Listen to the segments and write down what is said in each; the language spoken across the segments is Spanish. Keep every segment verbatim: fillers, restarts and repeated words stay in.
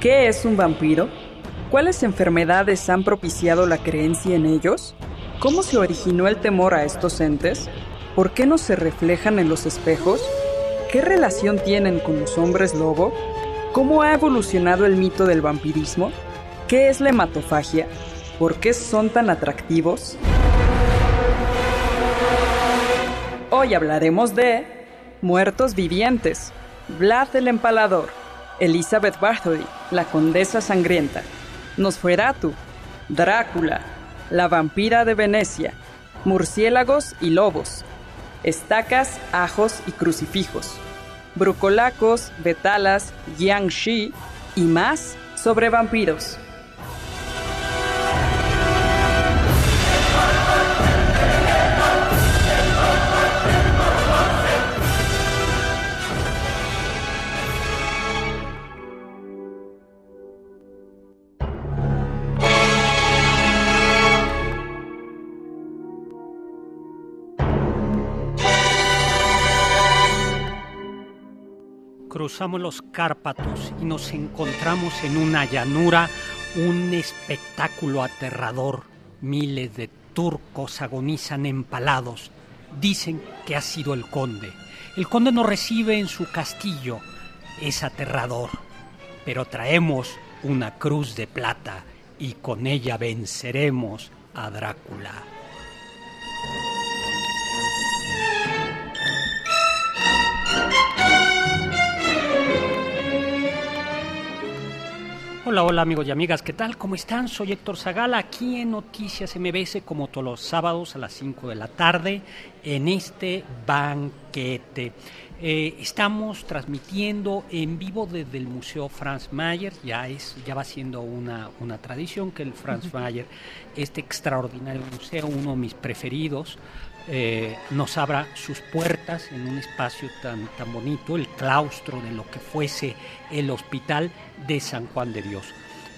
¿Qué es un vampiro? ¿Cuáles enfermedades han propiciado la creencia en ellos? ¿Cómo se originó el temor a estos entes? ¿Por qué no se reflejan en los espejos? ¿Qué relación tienen con los hombres lobo? ¿Cómo ha evolucionado el mito del vampirismo? ¿Qué es la hematofagia? ¿Por qué son tan atractivos? Hoy hablaremos de muertos vivientes, Vlad el Empalador, Elizabeth Bathory, la Condesa Sangrienta, Nosferatu, Drácula, la Vampira de Venecia, murciélagos y lobos, estacas, ajos y crucifijos, brucolacos, betalas, jiangshi y más sobre vampiros. Cruzamos los Cárpatos y nos encontramos en una llanura, un espectáculo aterrador. Miles de turcos agonizan empalados. Dicen que ha sido el conde. El conde nos recibe en su castillo. Es aterrador. Pero traemos una cruz de plata y con ella venceremos a Drácula. Hola, hola amigos y amigas, ¿qué tal? ¿Cómo están? Soy Héctor Zagala, aquí en Noticias M B S, como todos los sábados a las cinco de la tarde, en este banquete. Eh, estamos transmitiendo en vivo desde el Museo Franz Mayer, ya, es, ya va siendo una, una tradición que el Franz Mayer, este extraordinario museo, uno de mis preferidos, Eh, nos abra sus puertas en un espacio tan, tan bonito, el claustro de lo que fuese el Hospital de San Juan de Dios.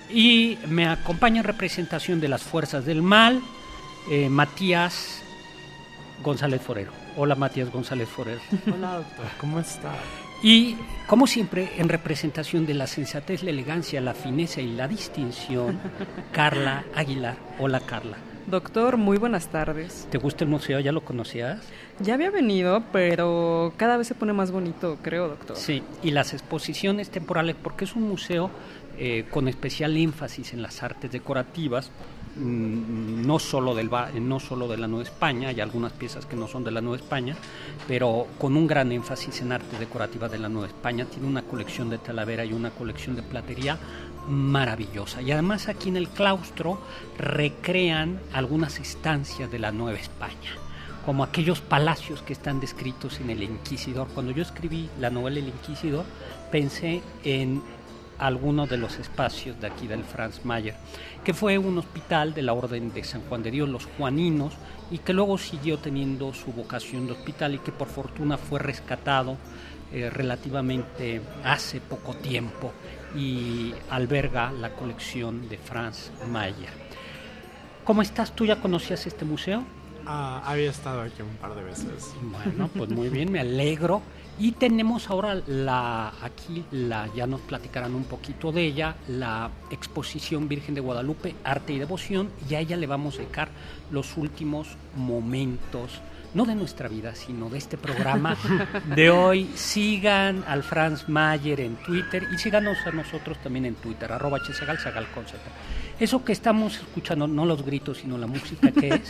Y me acompaña en representación de las Fuerzas del Mal, eh, Matías González Forero. Hola, Matías González Forero. Hola, doctor, ¿cómo está? Y, como siempre, en representación de la sensatez, la elegancia, la fineza y la distinción, Carla Aguilar. Hola, Carla. Doctor, muy buenas tardes. ¿Te gusta el museo? ¿Ya lo conocías? Ya había venido, pero cada vez se pone más bonito, creo, doctor. Sí, y las exposiciones temporales, porque es un museo eh, con especial énfasis en las artes decorativas, mmm, no solo del no solo de la Nueva España, hay algunas piezas que no son de la Nueva España, pero con un gran énfasis en arte decorativa de la Nueva España. Tiene una colección de Talavera y una colección de platería maravillosa, y además aquí en el claustro recrean algunas estancias de la Nueva España, como aquellos palacios que están descritos en El Inquisidor. Cuando yo escribí la novela El Inquisidor, pensé en algunos de los espacios de aquí del Franz Mayer, que fue un hospital de la Orden de San Juan de Dios, los Juaninos, y que luego siguió teniendo su vocación de hospital y que por fortuna fue rescatado eh, relativamente hace poco tiempo y alberga la colección de Franz Mayer. ¿Cómo estás? ¿Tú ya conocías este museo? Ah, había estado aquí un par de veces. Bueno, pues muy bien, me alegro. Y tenemos ahora la aquí, la ya nos platicarán un poquito de ella, la exposición Virgen de Guadalupe, Arte y Devoción, y a ella le vamos a dedicar los últimos momentos, no de nuestra vida, sino de este programa de hoy. Sigan al Franz Mayer en Twitter y síganos a nosotros también en Twitter, arroba hzagal, zagal con Z. Eso que estamos escuchando, no los gritos, sino la música, ¿qué es?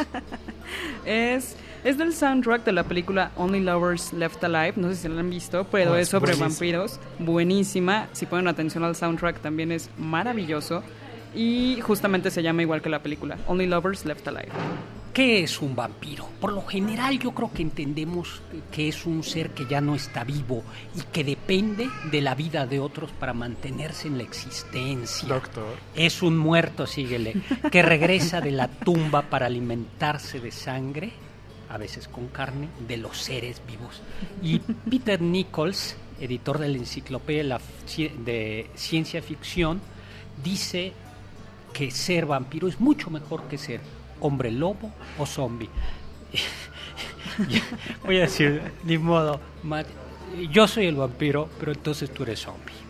es, es del soundtrack de la película Only Lovers Left Alive, no sé si la han visto, pero oh, es, es sobre buenísima. Vampiros, buenísima. Si ponen atención al soundtrack también es maravilloso y justamente se llama igual que la película, Only Lovers Left Alive. ¿Qué es un vampiro? Por lo general yo creo que entendemos que es un ser que ya no está vivo y que depende de la vida de otros para mantenerse en la existencia. Doctor. Es un muerto, síguele, que regresa de la tumba para alimentarse de sangre, a veces con carne, de los seres vivos. Y Peter Nichols, editor de la Enciclopedia de Ciencia Ficción, dice que ser vampiro es mucho mejor que ser hombre lobo o zombie. Voy a decir, ni modo, yo soy el vampiro, pero entonces tú eres zombie.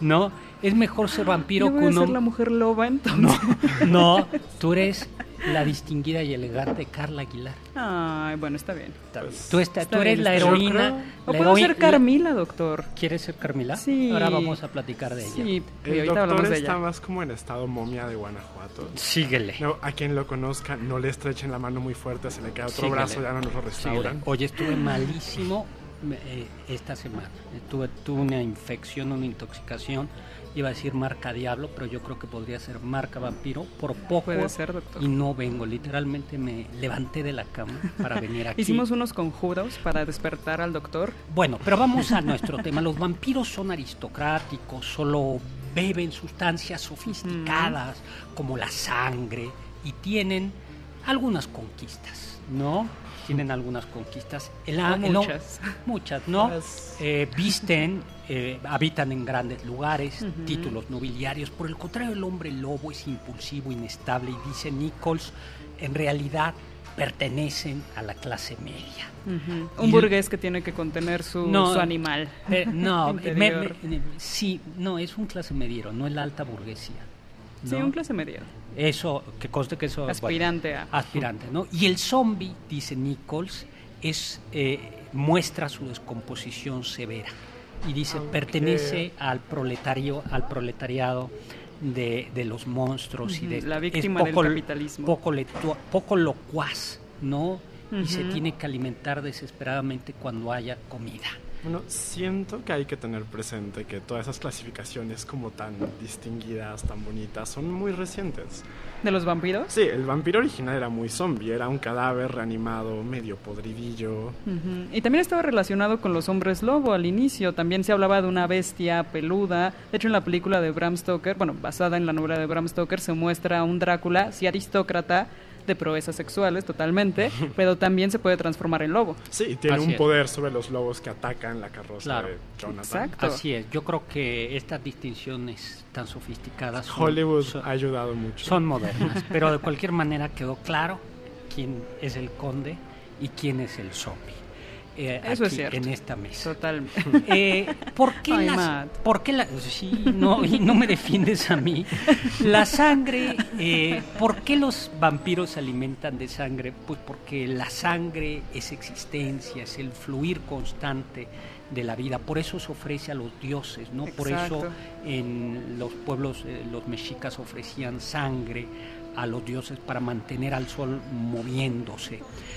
¿no? Es mejor ser vampiro Yo que voy a un ser hombre. la mujer loba, entonces. No, no, tú eres la distinguida y elegante Carla Aguilar. Ay, bueno, está bien. Pues, Tú, está, está tú eres bien, la está bien. heroína. Yo creo- O la puedo heroi- ser Carmila, doctor. la- ¿Quieres ser Carmila? Sí. Ahora vamos a platicar de ella. Sí, y El ahorita doctor hablamos de está ella. más como en estado momia de Guanajuato. Síguele. No, a quien lo conozca, no le estrechen la mano muy fuerte, se le cae otro Síguele. brazo, ya no nos lo Síguele. restauran. Oye, estuve malísimo eh, esta semana. Tuve, tuve una infección, una intoxicación. Iba a decir marca diablo, pero yo creo que podría ser marca vampiro. Por poco. Puede ser, doctor. Y no vengo. Literalmente me levanté de la cama para venir aquí. Hicimos unos conjuros para despertar al doctor. Bueno, pero vamos a nuestro tema. Los vampiros son aristocráticos, solo beben sustancias sofisticadas como la sangre y tienen algunas conquistas, ¿no? Tienen algunas conquistas. El, O el- muchas. muchas, ¿no? Pues- Eh, visten, eh, habitan en grandes lugares, títulos nobiliarios. Por el contrario, el hombre lobo es impulsivo, inestable y dice Nichols, en realidad pertenecen a la clase media. Ujú. Un Y- burgués que tiene que contener su, No, su animal. Eh, no, me- interior. me- sí, no, es un clase mediero, no es la alta burguesía. Sí, ¿no? un clase medio. Eso, que conste que eso... Aspirante bueno, a. Aspirante, ¿no? Y el zombie, dice Nichols, es, eh, muestra su descomposición severa. Y dice, Aunque- pertenece al proletario, al proletariado de, de los monstruos y Ujú, de la es víctima del poco- capitalismo. Poco, letua- poco locuaz, ¿no? Y se Ujú. tiene que alimentar desesperadamente cuando haya comida. Bueno, siento que hay que tener presente que todas esas clasificaciones como tan distinguidas, tan bonitas, son muy recientes. ¿De los vampiros? Sí, el vampiro original era muy zombie, era un cadáver reanimado, medio podridillo. Ujú. Y también estaba relacionado con los hombres lobo al inicio. También se hablaba de una bestia peluda. De hecho, en la película de Bram Stoker, bueno, basada en la novela de Bram Stoker, se muestra a un Drácula, sí aristócrata, de proezas sexuales totalmente, pero también se puede transformar en lobo. Sí, tiene Así un es. poder sobre los lobos que atacan la carroza Claro. de Jonathan. Exacto. Así es, yo creo que estas distinciones tan sofisticadas son, Hollywood son, ha ayudado mucho. son modernas, pero de cualquier manera quedó claro quién es el conde y quién es el zombie. Eh, Eso es aquí, cierto. en esta mesa. Total. Eh, ¿Por qué Ay, las- Matt. ¿Por qué la, sí, no, y no me defiendes a mí? La sangre, eh, ¿por qué los vampiros se alimentan de sangre? Pues porque la sangre es existencia, es el fluir constante de la vida. Por eso se ofrece a los dioses, ¿no? Por Exacto. eso en los pueblos, eh, los mexicas ofrecían sangre a los dioses para mantener al sol moviéndose.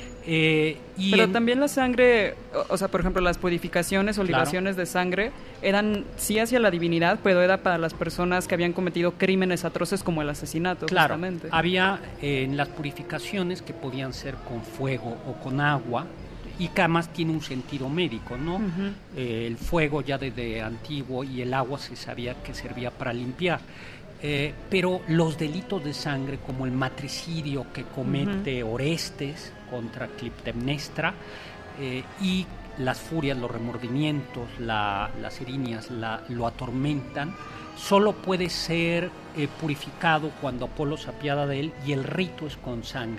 Eh, y Pero en- también la sangre, o, o sea, por ejemplo, las purificaciones o Claro. libaciones de sangre eran sí hacia la divinidad, pero era para las personas que habían cometido crímenes atroces como el asesinato, Claro, justamente. había eh, en las purificaciones que podían ser con fuego o con agua y que además tiene un sentido médico, ¿no? Ujú. Eh, el fuego ya desde antiguo y el agua se sabía que servía para limpiar. Eh, pero los delitos de sangre como el matricidio que comete Orestes contra Clitemnestra eh, y las furias, los remordimientos, la- las erinias la- lo atormentan, solo puede ser eh, purificado cuando Apolo se apiada de él y el rito es con sangre.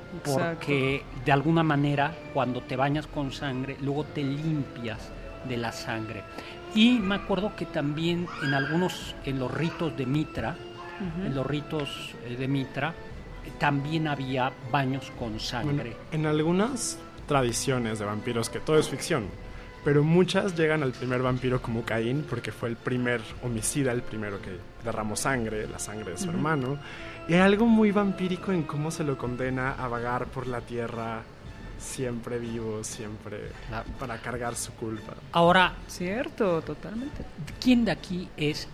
Porque de alguna manera cuando te bañas con sangre, luego te limpias de la sangre. Y me acuerdo que también en algunos, en los ritos de Mitra, en los ritos eh, de Mitra, eh, también había baños con Bueno, sangre. en algunas tradiciones de vampiros, que todo es ficción, pero muchas llegan al primer vampiro como Caín, porque fue el primer homicida, el primero que derramó sangre, la sangre de su hermano. Y hay algo muy vampírico en cómo se lo condena a vagar por la tierra, siempre vivo, siempre Claro. para cargar su culpa. Ahora, Cierto, totalmente. ¿quién de aquí es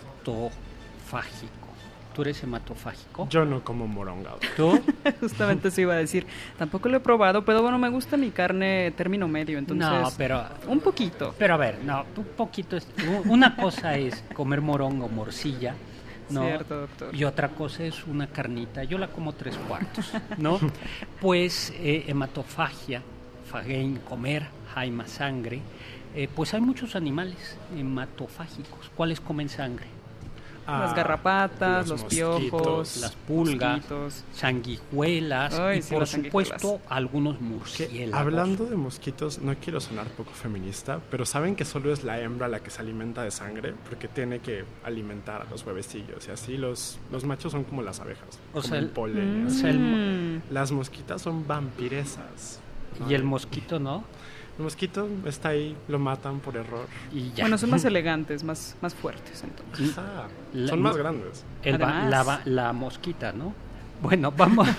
hematofágico? ¿Tú eres hematofágico? Yo no como moronga. ¿Tú? Justamente eso iba a decir. Tampoco lo he probado, pero bueno, me gusta mi carne término medio, entonces... No, pero... Un poquito. Pero a ver, no, un poquito... es- una cosa es comer moronga o morcilla, ¿no? Cierto, doctor. Y otra cosa es una carnita. Yo la como tres cuartos, ¿no? Pues eh, hematofagia, fagein, comer, jaima, sangre. Eh, pues hay muchos animales hematofágicos. ¿Cuáles comen sangre? Ah, las garrapatas, los los, piojos, las pulgas, mosquitos. sanguijuelas Ay, y sí, por las sanguijuelas. supuesto algunos Que, murciélagos. hablando de mosquitos, no quiero sonar poco feminista, pero ¿saben que solo es la hembra la que se alimenta de sangre? Porque tiene que alimentar a los huevecillos y así los, los machos son como las abejas, O como sea, el el- polen. y o así. sea, el- Mm. Las mosquitas son vampiresas. y el mosquito no, El mosquito está ahí, lo matan por error. y ya. Bueno, son más elegantes, más, más fuertes entonces. Ah, La- son más grandes. El va- Además. la, va- la mosquita, ¿no? Bueno, vamos.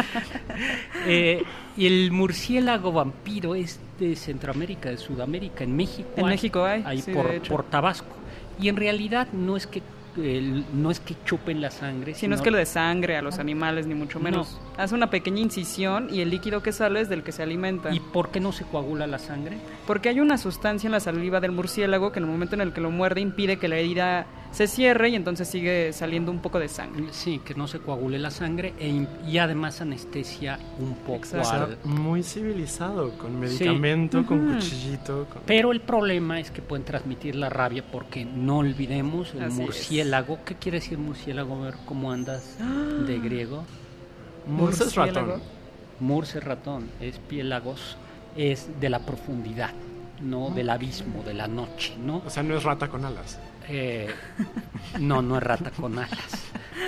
eh, y el murciélago vampiro es de Centroamérica, de Sudamérica, en México. En México hay, Ahí sí, por, de hecho. por Tabasco. Y en realidad no es que el- no es que chupen la sangre, Si no es que le dé sangre a los animales, ni mucho menos. Hace una pequeña incisión y el líquido que sale es del que se alimenta. ¿Y por qué no se coagula la sangre? Porque hay una sustancia en la saliva del murciélago que en el momento en el que lo muerde impide que la herida se cierre y entonces sigue saliendo un poco de sangre. Sí, que no se coagule la sangre e im- y además anestesia un poco Exacto. al... Muy civilizado, con medicamento, con Ujú. cuchillito. Con... Pero el problema es que pueden transmitir la rabia porque no olvidemos el Así murciélago. ¿Qué quiere decir murciélago? A ver cómo andas de griego. Murs es ratón. Murciélago. Murs es ratón, es piélagos, es de la profundidad, no del abismo, de la noche, ¿no? O sea, no es rata con alas. Eh, no, no es rata con alas.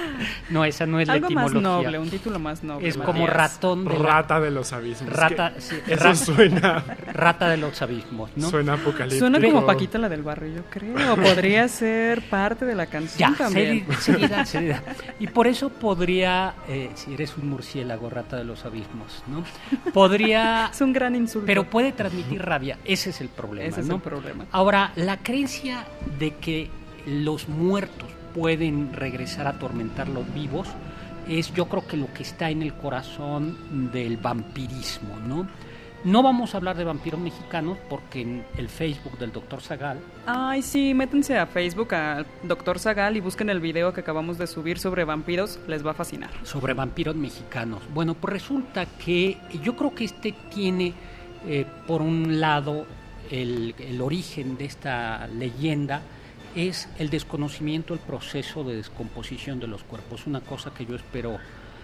No, esa no es la Algo más etimología. noble, un título más noble. Es como Matías. ratón de la- Rata de los abismos. Rata, Es sí, que eso ra- suena, rata de los abismos, ¿no? suena apocalíptico. Suena como Paquita la del barrio, yo creo. Podría ser parte de la canción Ya, también. seri- seriedad, seriedad. Y por eso podría, eh, si eres un murciélago, rata de los abismos, ¿no? Podría, Es un gran insulto. pero puede transmitir rabia. Ese es el problema, Ese es ¿no? el problema. Ahora, la creencia de que los muertos pueden regresar a atormentar los vivos es, yo creo que lo que está en el corazón del vampirismo, ¿no? No vamos a hablar de vampiros mexicanos porque en el Facebook del doctor Zagal Ay, sí, métanse a Facebook, al doctor Zagal, y busquen el video que acabamos de subir sobre vampiros, les va a fascinar. sobre vampiros mexicanos. Bueno, pues resulta que yo creo que este tiene, eh, por un lado, el, el origen de esta leyenda es el desconocimiento del proceso de descomposición de los cuerpos, una cosa que yo espero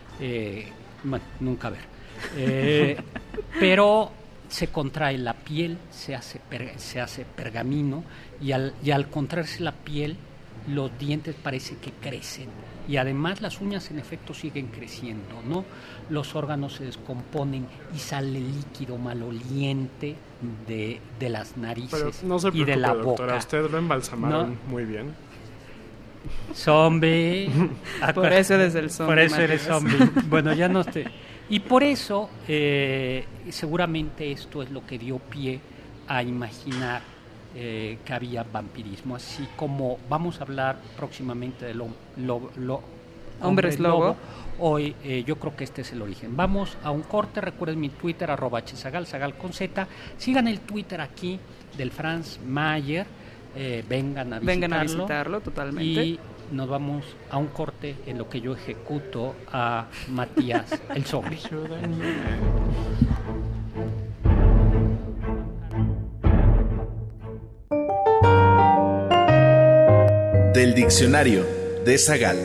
eh, bueno, nunca ver. Eh, pero se contrae la piel, se hace, per- se hace pergamino y al, y al contraerse la piel los dientes parece que crecen y además las uñas en efecto siguen creciendo, ¿no? Los órganos se descomponen y sale líquido maloliente de, de las Pero narices no se y preocupe, de la doctora, boca. usted lo embalsamaron No. muy bien. Zombie. Por eso eres el zombie, Por eso eres Matías. zombie. Bueno, ya no te... Y por eso, eh, seguramente esto es lo que dio pie a imaginar eh, que había vampirismo. Así como vamos a hablar próximamente de lo, lo, lo- Hombres lobo. Hoy eh, yo creo que este es el origen. Vamos a un corte. Recuerden mi Twitter, arroba hzagal, zagal con Z. Sigan el Twitter aquí del Franz Mayer. Eh, vengan a visitarlo. Vengan a visitarlo totalmente. Y nos vamos a un corte en lo que yo ejecuto a Matías el zombie. Del diccionario de Zagal.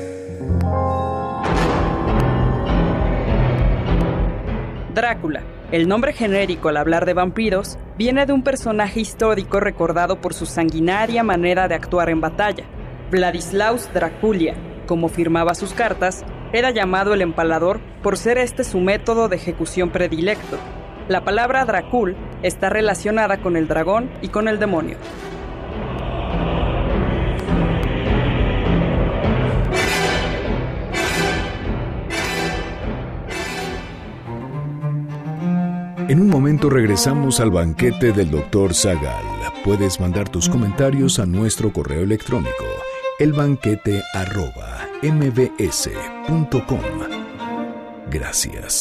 Drácula, el nombre genérico al hablar de vampiros, viene de un personaje histórico recordado por su sanguinaria manera de actuar en batalla. Vladislaus Draculia, como firmaba sus cartas, era llamado el empalador por ser este su método de ejecución predilecto. La palabra Dracul está relacionada con el dragón y con el demonio. En un momento regresamos al banquete del doctor Zagal. Puedes mandar tus comentarios a nuestro correo electrónico elbanquete arroba mbs punto com. Gracias.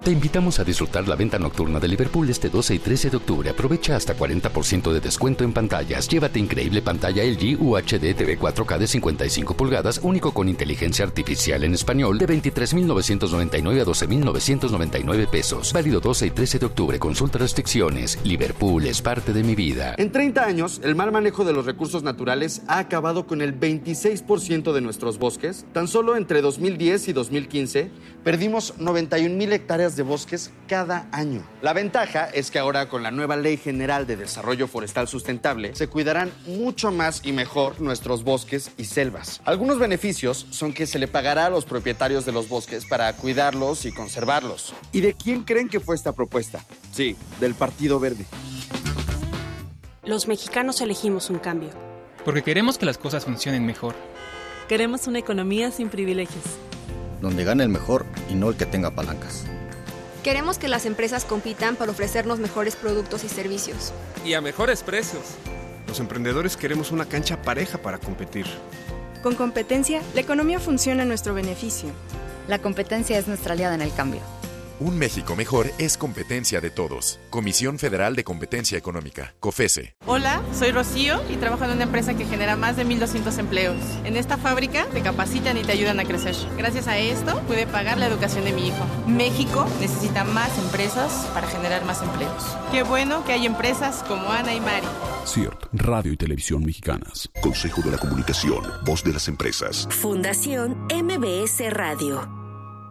Te invitamos a disfrutar la venta nocturna de Liverpool este doce y trece de octubre. Aprovecha hasta cuarenta por ciento de descuento en pantallas. Llévate increíble pantalla L G U H D T V cuatro K de cincuenta y cinco pulgadas, único con inteligencia artificial en español, de veintitrés mil novecientos noventa y nueve a doce mil novecientos noventa y nueve pesos. Válido doce y trece de octubre. Consulta restricciones. Liverpool es parte de mi vida. En treinta años, el mal manejo de los recursos naturales ha acabado con el veintiséis por ciento de nuestros bosques. Tan solo entre dos mil diez y dos mil quince, perdimos noventa y un mil hectáreas de bosques cada año. La ventaja es que ahora, con la nueva Ley General de Desarrollo Forestal Sustentable, se cuidarán mucho más y mejor nuestros bosques y selvas. Algunos beneficios son que se le pagará a los propietarios de los bosques para cuidarlos y conservarlos. ¿Y de quién creen que fue esta propuesta? Sí, del Partido Verde. Los mexicanos elegimos un cambio. Porque queremos que las cosas funcionen mejor. Queremos una economía sin privilegios. Donde gane el mejor y no el que tenga palancas. Queremos que las empresas compitan para ofrecernos mejores productos y servicios. Y a mejores precios. Los emprendedores queremos una cancha pareja para competir. Con competencia, la economía funciona a nuestro beneficio. La competencia es nuestra aliada en el cambio. Un México mejor es competencia de todos. Comisión Federal de Competencia Económica, COFESE. Hola, soy Rocío y trabajo en una empresa que genera más de mil doscientos empleos. En esta fábrica te capacitan y te ayudan a crecer. Gracias a esto pude pagar la educación de mi hijo. México necesita más empresas para generar más empleos. Qué bueno que hay empresas como Ana y Mari. C I R T, Radio y Televisión Mexicanas. Consejo de la Comunicación, voz de las empresas. Fundación M B S Radio.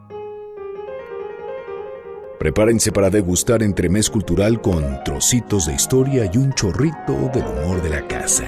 Prepárense para degustar entremés cultural con trocitos de historia y un chorrito del humor de la casa.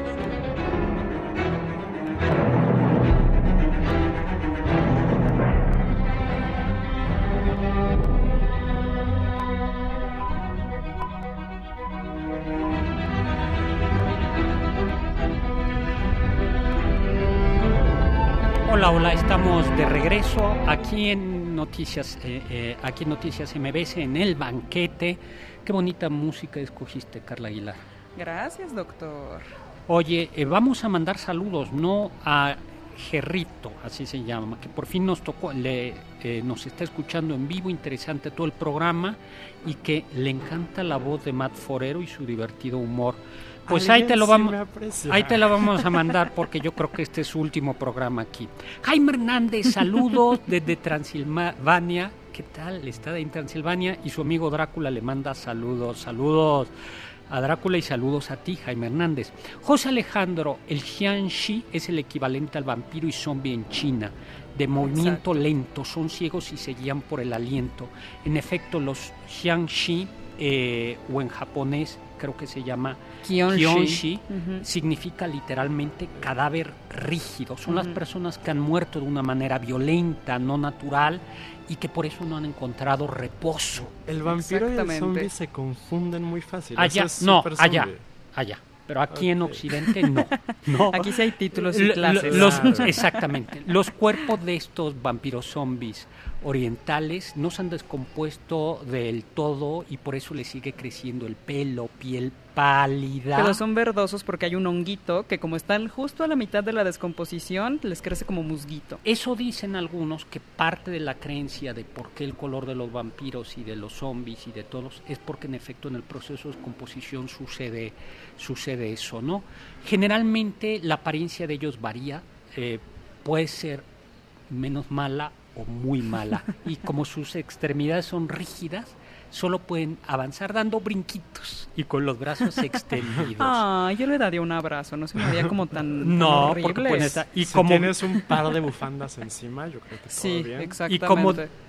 Hola, hola, estamos de regreso aquí en Noticias, eh, eh, aquí en Noticias M B S, en El Banquete. Qué bonita música escogiste, Carla Aguilar. Gracias, doctor. Oye, eh, vamos a mandar saludos, no a Gerrito, así se llama, que por fin nos tocó, le, eh, nos está escuchando en vivo, interesante todo el programa y que le encanta la voz de Matt Forero y su divertido humor. Pues ahí te lo vamos, sí ahí te lo vamos a mandar porque yo creo que este es su último programa aquí. Jaime Hernández, saludos desde Transilvania. ¿Qué tal? Está en Transilvania y su amigo Drácula le manda saludos, saludos a Drácula y saludos a ti, Jaime Hernández. José Alejandro, el Xianxi es el equivalente al vampiro y zombie en China, de movimiento Exacto. lento, son ciegos y se guían por el aliento. En efecto, los Xianxi, eh, o en japonés creo que se llama Kionshi, Kionshi uh-huh. significa literalmente cadáver rígido. Son uh-huh. las personas que han muerto de una manera violenta, no natural, y que por eso no han encontrado reposo. El vampiro y el zombie se confunden muy fácil. Allá, es no, allá, allá. Pero aquí okay. en Occidente no. no. Aquí sí hay títulos y clases. Los, los, exactamente. Los cuerpos de estos vampiros zombies orientales no se han descompuesto del todo y por eso les sigue creciendo el pelo, piel pálida. Pero son verdosos porque hay un honguito que, como están justo a la mitad de la descomposición, les crece como musguito. Eso dicen algunos, que parte de la creencia de por qué el color de los vampiros y de los zombies y de todos es porque en efecto en el proceso de descomposición sucede, sucede eso, ¿no? Generalmente la apariencia de ellos varía, eh, puede ser menos mala o muy mala, y como sus extremidades son rígidas, solo pueden avanzar dando brinquitos y con los brazos extendidos. Ah, yo le daría un abrazo, no se me haría como tan no, horrible. Porque pueden estar, y si como tienes un par de bufandas encima, yo creo que todo sí, bien. Exactamente. Y como,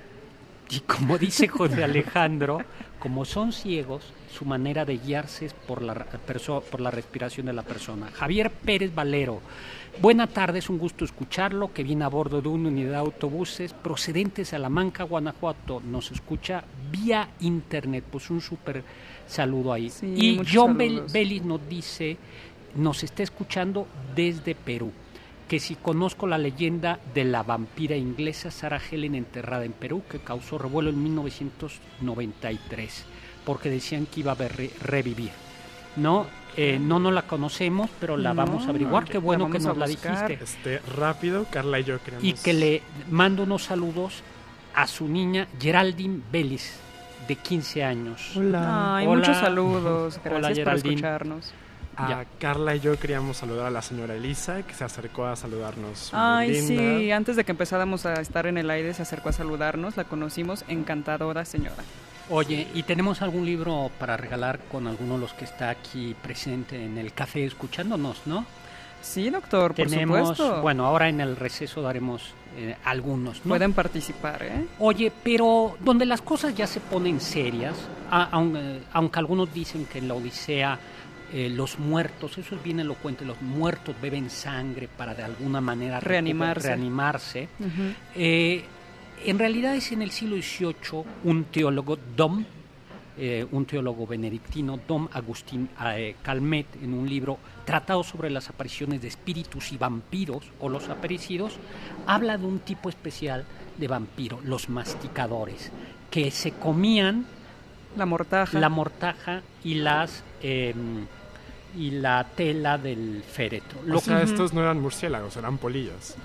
y como dice José Alejandro, como son ciegos, su manera de guiarse es por la, perso- por la respiración de la persona. Javier Pérez Valero, buena tarde, es un gusto escucharlo, que viene a bordo de una unidad de autobuses procedente de Salamanca, Guanajuato. Nos escucha vía internet, pues un súper saludo ahí. Sí, y John saludos. Bellis nos dice, nos está escuchando desde Perú, que si conozco la leyenda de la vampira inglesa Sarah Helen enterrada en Perú, que causó revuelo en mil novecientos noventa y tres, porque decían que iba a re- revivir. No, eh, no, no la conocemos, pero la no, vamos a averiguar. Qué bueno que nos la dijiste. Este, rápido, Carla y yo queremos. Y que le mando unos saludos a su niña Geraldine Vélez, de quince años. Hola. Ay, Hola. muchos saludos. Gracias Hola, por Geraldine. escucharnos. A Ya. Carla y yo queríamos saludar a la señora Elisa, que se acercó a saludarnos. muy Ay, linda. sí, antes de que empezáramos a estar en el aire se acercó a saludarnos, la conocimos, encantadora señora. Oye, ¿y tenemos algún libro para regalar con alguno de los que está aquí presente en el café escuchándonos, no? Sí, doctor, por Tenemos, supuesto. bueno, ahora en el receso daremos eh, algunos, ¿no? Pueden participar, ¿eh? Oye, pero donde las cosas ya se ponen serias, a- aun- eh, aunque algunos dicen que en la Odisea eh, los muertos, eso es bien elocuente, los muertos beben sangre para de alguna manera recuper- Reanimarse. reanimarse. Ujú. Eh, en realidad es en el siglo dieciocho un teólogo, Dom, eh, un teólogo benedictino, Dom Agustín eh, Calmet, en un libro Tratado sobre las apariciones de espíritus y vampiros o los aparecidos, habla de un tipo especial de vampiro, los masticadores, que se comían la mortaja, la mortaja y las eh, y la tela del féretro. O sea, estos no eran murciélagos, eran polillos.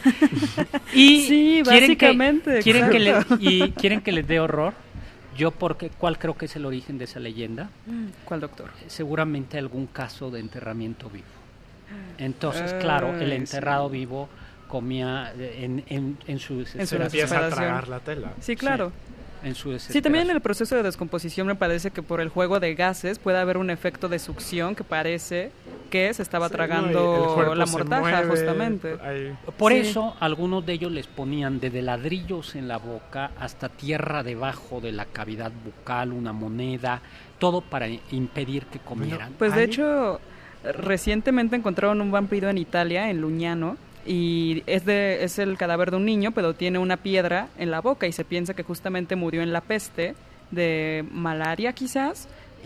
Y Sí, quieren que- básicamente, quieren que, le, exacto. y quieren que les dé horror. Yo porque cuál creo que es el origen de esa leyenda. ¿Cuál, doctor? Seguramente algún caso de enterramiento vivo. Entonces, Ay, claro, el sí. enterrado vivo comía eh, en, en, en su desesperación. Empieza a tragar la tela. Sí, claro. Sí, en su Sí, desesperación. también en el proceso de descomposición me parece que por el juego de gases puede haber un efecto de succión que parece que se estaba Sí, no, tragando y el cuerpo la se mortaja, mueve, justamente. hay- Por Sí. eso algunos de ellos les ponían desde ladrillos en la boca hasta tierra debajo de la cavidad bucal, una moneda, todo para impedir que comieran. Pues de Ay, hecho, recientemente encontraron un vampiro en Italia, en Lugnano, y es de es el cadáver de un niño, pero tiene una piedra en la boca y se piensa que justamente murió en la peste de malaria quizás,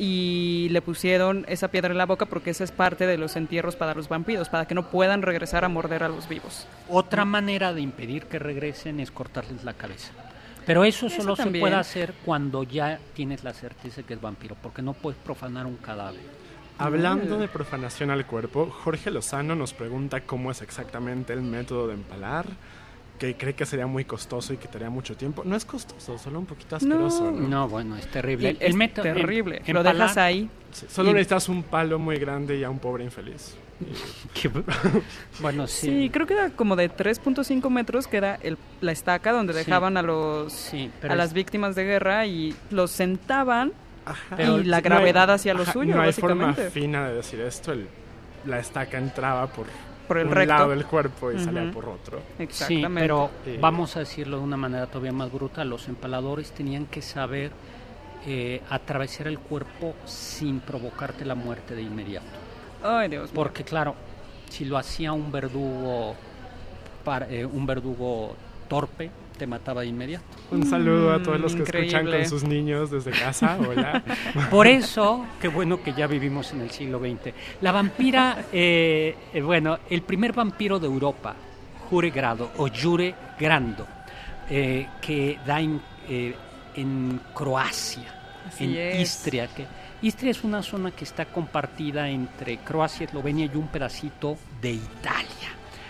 y le pusieron esa piedra en la boca porque esa es parte de los entierros para los vampiros, para que no puedan regresar a morder a los vivos. Otra manera de impedir que regresen es cortarles la cabeza. Pero eso Eso solo se también. puede hacer cuando ya tienes la certeza que es vampiro, porque no puedes profanar un cadáver. Hablando de profanación al cuerpo, Jorge Lozano nos pregunta cómo es exactamente el método de empalar, que cree que sería muy costoso y quitaría mucho tiempo. No es costoso, solo un poquito asqueroso. No, ¿no? no, bueno, es terrible. Y es método- terrible. em- Lo empalar- dejas ahí. Sí, solo Y- necesitas un palo muy grande y a un pobre infeliz. ¿Qué? Bueno, sí. Sí, creo que era como de tres punto cinco metros, que era el, la estaca donde Sí. dejaban a los Sí, pero a es- las víctimas de guerra y los sentaban Pero y la no hay- gravedad hacia lo ajá, suyo, No hay forma básicamente. fina de decir esto. El, la estaca entraba por, Por el un recto. lado del cuerpo y salía Ujú. por otro. Sí, pero Eh, vamos a decirlo de una manera todavía más brutal. Los empaladores tenían que saber eh, atravesar el cuerpo sin provocarte la muerte de inmediato. Ay, Dios mío. Porque claro, si lo hacía un verdugo, para, eh, un verdugo torpe, te mataba de inmediato. Un saludo a todos los que escuchan Increíble. con sus niños desde casa. Hola. Por eso, qué bueno que ya vivimos en el siglo veinte. La vampira, eh, eh, bueno, el primer vampiro de Europa, Jure Grado o Jure Grando, eh, que da en, eh, en Croacia, Así en es. Istria. Que, Istria es una zona que está compartida entre Croacia, Eslovenia y un pedacito de Italia.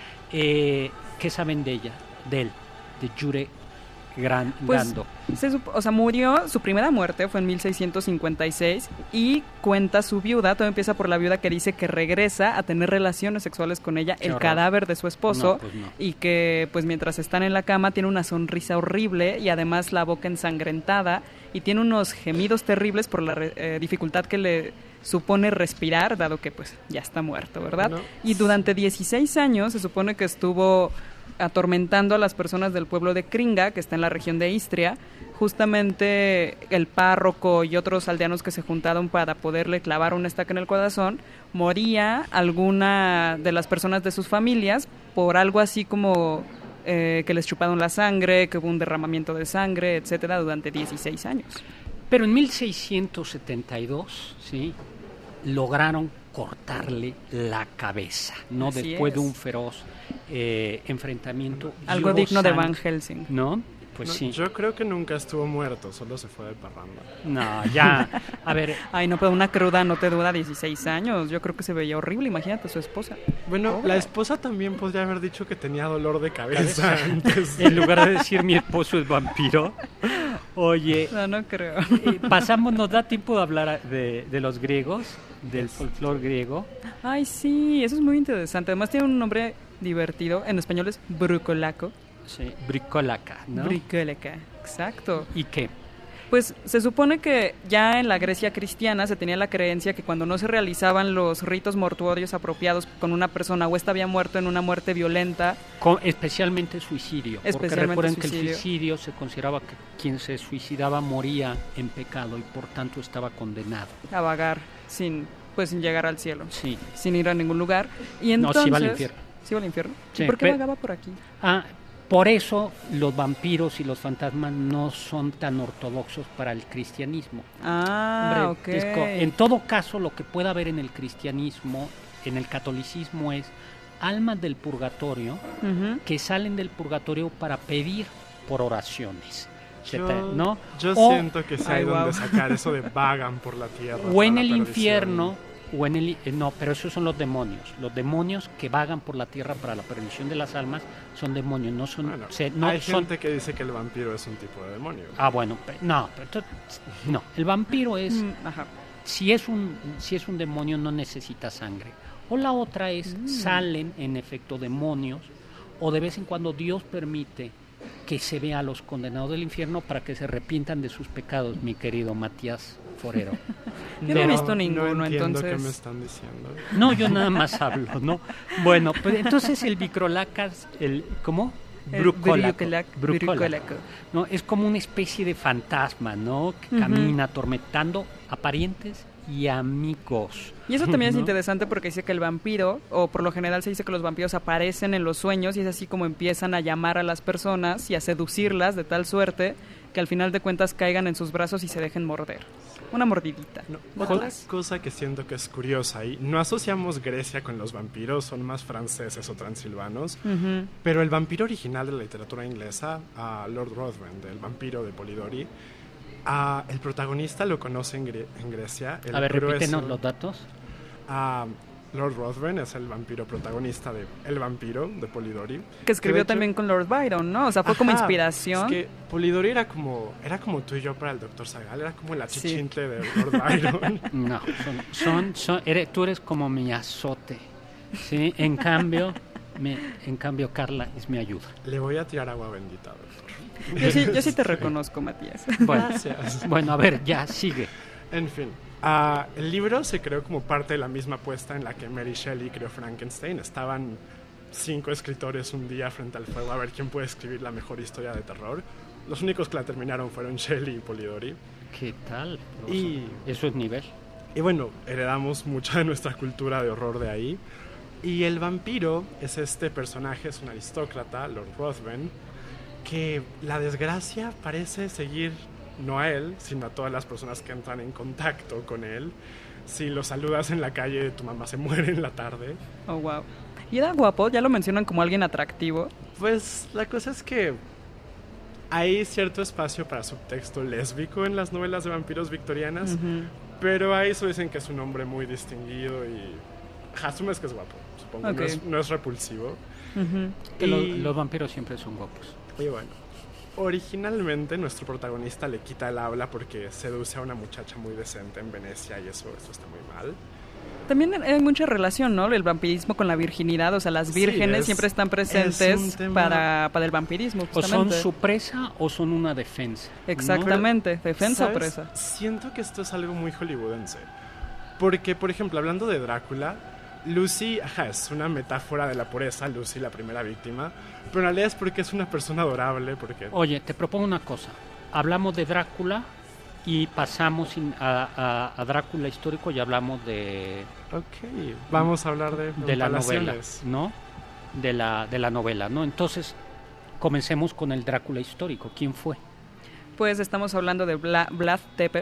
Eh, ¿Qué saben de ella? De él, de Jure Gran, Pues, Grando. se supo- o sea, murió, su primera muerte fue en mil seiscientos cincuenta y seis y cuenta su viuda, todo empieza por la viuda que dice que regresa a tener relaciones sexuales con ella, Qué el horror. cadáver de su esposo, No, pues no. y que pues mientras están en la cama tiene una sonrisa horrible y además la boca ensangrentada y tiene unos gemidos terribles por la re- eh, dificultad que le supone respirar, dado que pues ya está muerto, ¿verdad? No. Y durante dieciséis años se supone que estuvo atormentando a las personas del pueblo de Kringa, que está en la región de Istria. Justamente el párroco y otros aldeanos que se juntaron para poderle clavar una estaca en el corazón, moría alguna de las personas de sus familias por algo así como eh, que les chuparon la sangre, que hubo un derramamiento de sangre, etcétera, durante dieciséis años. Pero en mil seiscientos setenta y dos, ¿sí?, lograron cortarle la cabeza, ¿no? Así Después es. de un feroz eh, enfrentamiento. Algo Lloró digno de sangre, Van Helsing. ¿no? Pues no, sí. Yo creo que nunca estuvo muerto, solo se fue de parranda. No, ya. A ver. Ay, no, pero una cruda no te dura dieciséis años. Yo creo que se veía horrible. Imagínate, su esposa. Bueno, Pobre. La esposa también podría haber dicho que tenía dolor de cabeza, cabeza. antes. En lugar de decir mi esposo es vampiro. Oye. No, no creo. Eh, pasamos, nos da tiempo de hablar de, de los griegos, del folclore griego. Ay, sí, eso es muy interesante. Además tiene un nombre divertido. En español es brucolaco. Sí, bricolaca, ¿no? Bricolaca, exacto. ¿Y qué? Pues se supone que ya en la Grecia cristiana se tenía la creencia que cuando no se realizaban los ritos mortuorios apropiados con una persona o esta había muerto en una muerte violenta. Con, especialmente suicidio. Especialmente porque recuerden suicidio. que el suicidio se consideraba que quien se suicidaba moría en pecado y por tanto estaba condenado. A vagar sin, pues, sin llegar al cielo. Sí. Sin ir a ningún lugar. Y entonces, no, sí va al infierno. ¿Sí va al infierno? Sí, ¿Y por qué pe- vagaba por aquí? Ah, por eso los vampiros y los fantasmas no son tan ortodoxos para el cristianismo. Ah, Hombre, ok. es co- en todo caso, lo que pueda haber en el cristianismo, en el catolicismo, es almas del purgatorio uh-huh. que salen del purgatorio para pedir por oraciones. Yo, ¿no? yo o, siento que sí hay ay, donde wow. sacar eso de vagan por la tierra. O en la el perdición. infierno, o en el... eh, no, pero esos son los demonios. Los demonios que vagan por la tierra para la perdición de las almas son demonios, no son... Bueno, se, no hay son, gente que dice que el vampiro es un tipo de demonio. Ah, bueno, pe- no, pero to- no, el vampiro es... Mm, ajá. Si es un si es un demonio no necesita sangre. O la otra es, Mm. salen en efecto demonios, o de vez en cuando Dios permite que se vea a los condenados del infierno para que se arrepientan de sus pecados, mi querido Matías Forero. Yo no he visto ninguno, no entiendo entonces... qué me están diciendo. No, yo nada más hablo, ¿no? Bueno, pues entonces el Bricholacas, el ¿cómo? El Brucólaco. bricolac- Brucólaco. bricolaco. No, es como una especie de fantasma, ¿no? Que Ujú. camina atormentando a parientes y amigos. Y eso también es ¿no? interesante porque dice que el vampiro, o por lo general se dice que los vampiros aparecen en los sueños y es así como empiezan a llamar a las personas y a seducirlas de tal suerte que al final de cuentas caigan en sus brazos y se dejen morder. Una mordidita. No, ¿Otra? otra cosa que siento que es curiosa ahí, no asociamos Grecia con los vampiros, son más franceses o transilvanos, Ujú. pero el vampiro original de la literatura inglesa, uh, Lord Ruthven, el vampiro de Polidori, uh, el protagonista lo conoce en, Gre- en Grecia. El A ver, grueso- repítenos los datos. Uh, Lord Ruthven es el vampiro protagonista de El vampiro de Polidori. Que escribió de hecho- también con Lord Byron, ¿no? O sea, fue como Ajá, inspiración. Es que Polidori era como, era como tú y yo para el doctor Sagal, era como la Sí. chichintle de Lord Byron. No, son, son, son- eres- tú eres como mi azote, ¿sí? En cambio, me, en cambio Carla es mi ayuda. Le voy a tirar agua bendita, doctor. Yo sí, yo sí te reconozco, Matías. Bueno, Gracias. bueno, a ver, ya, sigue. En fin, ah, el libro se creó como parte de la misma apuesta en la que Mary Shelley creó Frankenstein. Estaban cinco escritores un día frente al fuego a ver quién puede escribir la mejor historia de terror. Los únicos que la terminaron fueron Shelley y Polidori. ¿Qué tal? Y, Eso es nivel. y bueno, heredamos mucha de nuestra cultura de horror de ahí. Y el vampiro es este personaje, es un aristócrata, Lord Ruthven, que la desgracia parece seguir no a él, sino a todas las personas que entran en contacto con él. Si lo saludas en la calle, tu mamá se muere en la tarde. Oh, wow. ¿Y era guapo? ¿Ya lo mencionan como alguien atractivo? Pues la cosa es que hay cierto espacio para subtexto lésbico en las novelas de vampiros victorianas, Ujú. pero ahí eso dicen que es un hombre muy distinguido y asumes que es guapo, supongo, Ok. no, es, no es repulsivo. Ujú. Que Y- lo- los vampiros siempre son guapos. Y bueno, originalmente nuestro protagonista le quita el habla porque seduce a una muchacha muy decente en Venecia y eso, eso está muy mal. También hay mucha relación, ¿no? El vampirismo con la virginidad, o sea, las Sí, vírgenes es- siempre están es presentes un tema- para, para el vampirismo, O son justamente. su presa o son una defensa. ¿no? Exactamente, defensa o ¿Sabes? presa. Siento que esto es algo muy hollywoodense. Porque, por ejemplo, hablando de Drácula, Lucy, ajá, es una metáfora de la pureza, Lucy, la primera víctima, pero en realidad es porque es una persona adorable, porque... Oye, te propongo una cosa. Hablamos de Drácula y pasamos sin- a, a- a Drácula histórico y hablamos de, Ok, vamos a hablar de, de la novela, Palaciones. ¿no? De la, de la novela, ¿no? Entonces, comencemos con el Drácula histórico. ¿Quién fue? Pues estamos hablando de Bla- Vlad Tepes,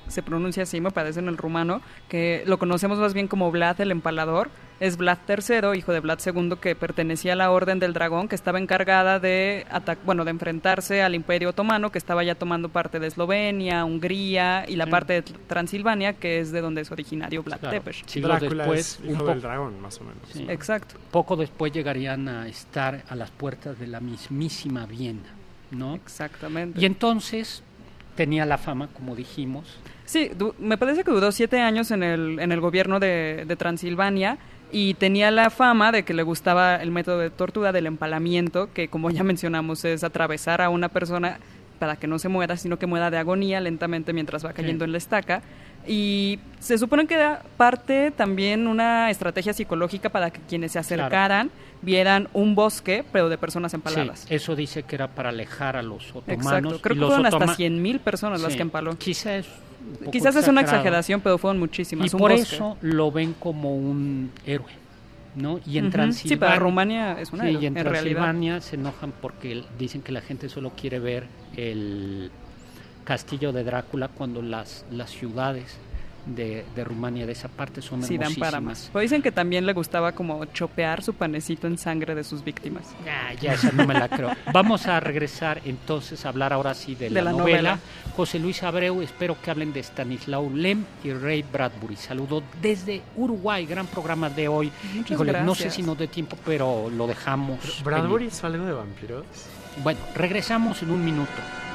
se pronuncia así, me parece, en el rumano, que lo conocemos más bien como Vlad el Empalador. Es Vlad tercero, hijo de Vlad segundo, que pertenecía a la Orden del Dragón, que estaba encargada de atac- bueno, de enfrentarse al Imperio Otomano, que estaba ya tomando parte de Eslovenia, Hungría y la sí. parte de Transilvania, que es de donde es originario Vlad claro. Tepes. Siglos Drácula después, es hijo un po- del dragón, más o menos. Sí. ¿no? Exacto. Poco después llegarían a estar a las puertas de la mismísima Viena, ¿no? Exactamente. Y entonces tenía la fama, como dijimos. Sí, du- me parece que duró siete años en el, en el gobierno de, de Transilvania, y tenía la fama de que le gustaba el método de tortura del empalamiento, que como ya mencionamos es atravesar a una persona para que no se muera, sino que muera de agonía lentamente mientras va cayendo sí. en la estaca. Y se supone que era parte también una estrategia psicológica para que quienes se acercaran claro. vieran un bosque, pero de personas empaladas. Sí, eso dice que era para alejar a los otomanos. Exacto, creo que fueron otoma- hasta cien mil personas sí. las que empaló. Quizás Quizás es una exageración, pero fueron muchísimas. Y por bosque. Eso lo ven como un héroe, ¿no? Y en uh-huh. Transilvania... Sí, para Rumania es un héroe, sí, y en, en Transilvania realidad. Se enojan porque dicen que la gente solo quiere ver el castillo de Drácula cuando las, las ciudades de, de Rumania, de esa parte, son sí, hermosísimas. Sí, dan para más. Pero dicen que también le gustaba como chopear su panecito en sangre de sus víctimas. Ya, ya esa no me la creo. Vamos a regresar entonces a hablar ahora sí de, de la, la novela. novela. José Luis Abreu, espero que hablen de Stanislaw Lem y Ray Bradbury. Saludo desde Uruguay, gran programa de hoy. Muchas Híjole, gracias. No sé si nos dé tiempo, pero lo dejamos. ¿Bradbury hizo algo de vampiros? Bueno, regresamos en un minuto.